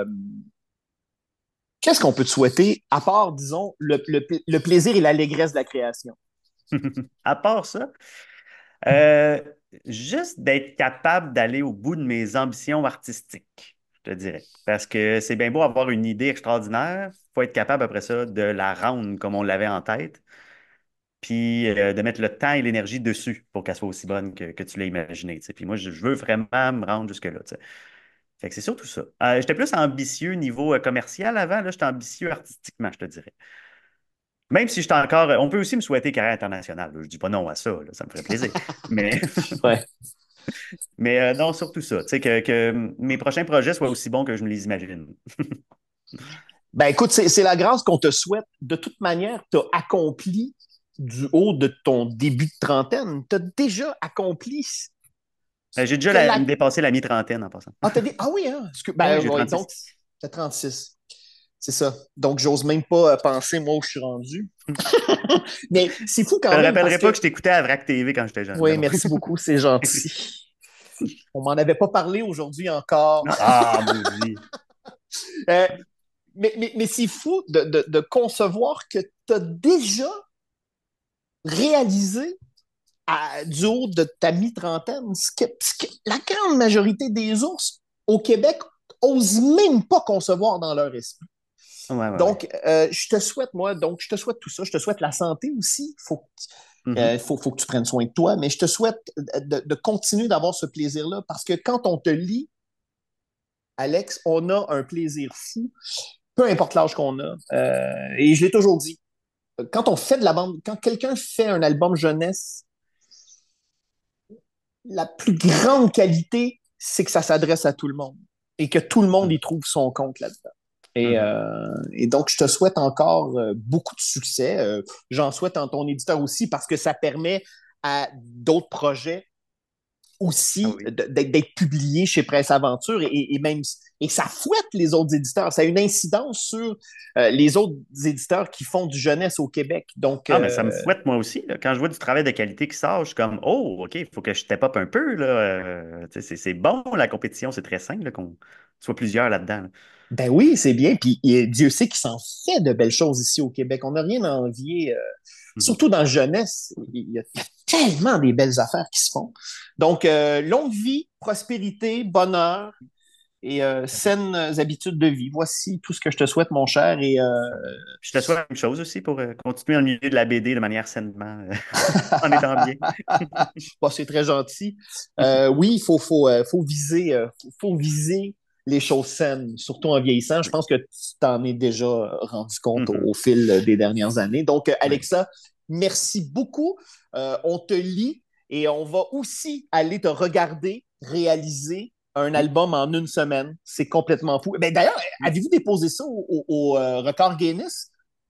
qu'est-ce qu'on peut te souhaiter, à part, disons, le plaisir et l'allégresse de la création? À part ça, euh, juste d'être capable d'aller au bout de mes ambitions artistiques, je te dirais. Parce que c'est bien beau avoir une idée extraordinaire, il faut être capable après ça de la rendre comme on l'avait en tête, puis de mettre le temps et l'énergie dessus pour qu'elle soit aussi bonne que tu l'as imaginé, tu sais. Puis moi, je veux vraiment me rendre jusque-là, tu sais. Fait que c'est surtout ça. J'étais plus ambitieux niveau commercial avant, là, j'étais ambitieux artistiquement, je te dirais. Même si j'étais encore. On peut aussi me souhaiter carrière internationale, là. Je dis pas non à ça, là, ça me ferait plaisir. Mais Ouais. Mais non, surtout ça. Tu sais, que mes prochains projets soient aussi bons que je me les imagine. Ben écoute, c'est la grâce qu'on te souhaite. De toute manière, tu as accompli du haut de ton début de trentaine. Tu as déjà accompli ce J'ai déjà que la... dépassé la mi-trentaine en passant. Ah, ah oui, hein? Ah oui, Ben, j'ai ouais, donc, 36. t'as 36. C'est ça. Donc, j'ose même pas penser, moi, où je suis rendu. Mais c'est fou Je quand ne même parce rappellerai pas que que... je t'écoutais à VRAC TV quand j'étais jeune, mais Oui, bon. merci beaucoup, c'est gentil. On m'en avait pas parlé aujourd'hui encore. Ah, maudit. Euh, mais c'est fou de concevoir que tu as déjà réalisé du haut de ta mi-trentaine ce que la grande majorité des ours au Québec osent même pas concevoir dans leur esprit. Ouais, ouais, ouais. Donc, je te souhaite tout ça. Je te souhaite la santé aussi. Mhm. Faut que tu prennes soin de toi, mais je te souhaite de continuer d'avoir ce plaisir-là parce que quand on te lit, Alex, on a un plaisir fou, peu importe l'âge qu'on a. Et je l'ai toujours dit, quand on fait de la bande, quand quelqu'un fait un album jeunesse, la plus grande qualité, c'est que ça s'adresse à tout le monde et que tout le monde y trouve son compte là-dedans. Mhm. Et donc, je te souhaite encore beaucoup de succès. J'en souhaite en ton éditeur aussi parce que ça permet à d'autres projets Ah aussi oui. d'être publiés chez Presse Aventure et même et ça fouette les autres éditeurs. Ça a une incidence sur les autres éditeurs qui font du jeunesse au Québec. Donc, Ah, mais ça me fouette moi aussi, là. Quand je vois du travail de qualité qui sort, je suis comme, oh, OK, il faut que je step up un peu, là. Tu sais, c'est bon, la compétition, c'est très simple, là, qu'on soit plusieurs là-dedans, là. ben oui, c'est bien. Puis Dieu sait qu'il s'en fait de belles choses ici au Québec. On n'a rien à envier. Mhm. Surtout dans la jeunesse, il y a tellement des belles affaires qui se font. Donc, longue vie, prospérité, bonheur et saines habitudes de vie. Voici tout ce que je te souhaite, mon cher. Et Je te souhaite la même chose aussi pour continuer dans le milieu de la BD de manière sainement, en étant bien. bon, c'est très gentil. Oui, faut viser les choses saines, surtout en vieillissant. Je Oui. pense que tu t'en es déjà rendu compte Mhm. au fil des dernières années. Donc, Oui. Alexa, merci beaucoup. On te lit et on va aussi aller te regarder réaliser un Oui. album en une semaine. C'est complètement fou. Ben, d'ailleurs, Oui. avez-vous déposé ça au record Guinness?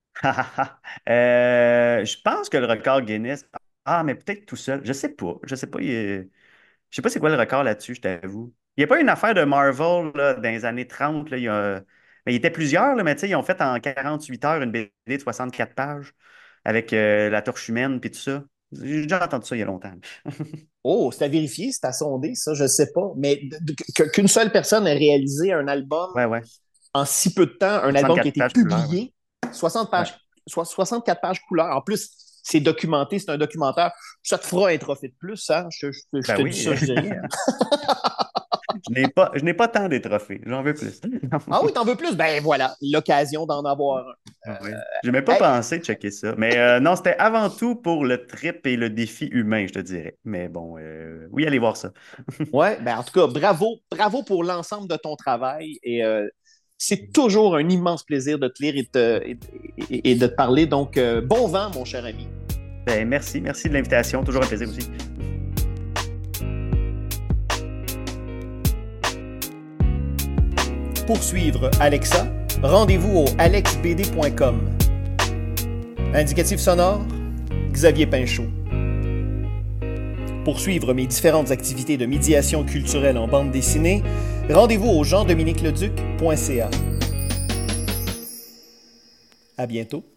Je pense que le record Guinness. Ah, mais peut-être tout seul. Je sais pas. Je sais pas. Je sais pas c'est quoi le record là-dessus, je t'avoue. Il n'y a pas une affaire de Marvel là, dans les années 30. Là, mais il y était plusieurs, là, mais tu sais, ils ont fait en 48 heures une BD de 64 pages avec la torche humaine puis tout ça. J'ai déjà entendu ça il y a longtemps. Oh, c'est à vérifier, c'est à sonder, ça, je ne sais pas. Mais qu'une seule personne ait réalisé un album Ouais, ouais. en si peu de temps, un album qui a 64 été pages couleur, ouais. publié, 60 Ouais. pages, 64 pages couleur. En plus, c'est documenté, c'est un documentaire. Ça te fera un trophée de plus, hein? Je Ben te dis oui, ça, je dis rien. je n'ai pas tant des trophées. J'en veux plus. Ah oui, t'en veux plus? Ben voilà, l'occasion d'en avoir un. Oui. J'ai même pas Hey, pensé de checker ça. Mais non, c'était avant tout pour le trip et le défi humain, je te dirais. Mais bon, oui, allez voir ça. ouais, ben en tout cas, bravo pour l'ensemble de ton travail. Et c'est toujours un immense plaisir de te lire et de te parler. Donc, bon vent, mon cher ami. Ben, merci de l'invitation. Toujours un plaisir aussi. Pour suivre Alexa, rendez-vous au alexbd.com. Indicatif sonore, Xavier Pinchot. Pour suivre mes différentes activités de médiation culturelle en bande dessinée, rendez-vous au jean-dominique-leduc.ca. À bientôt.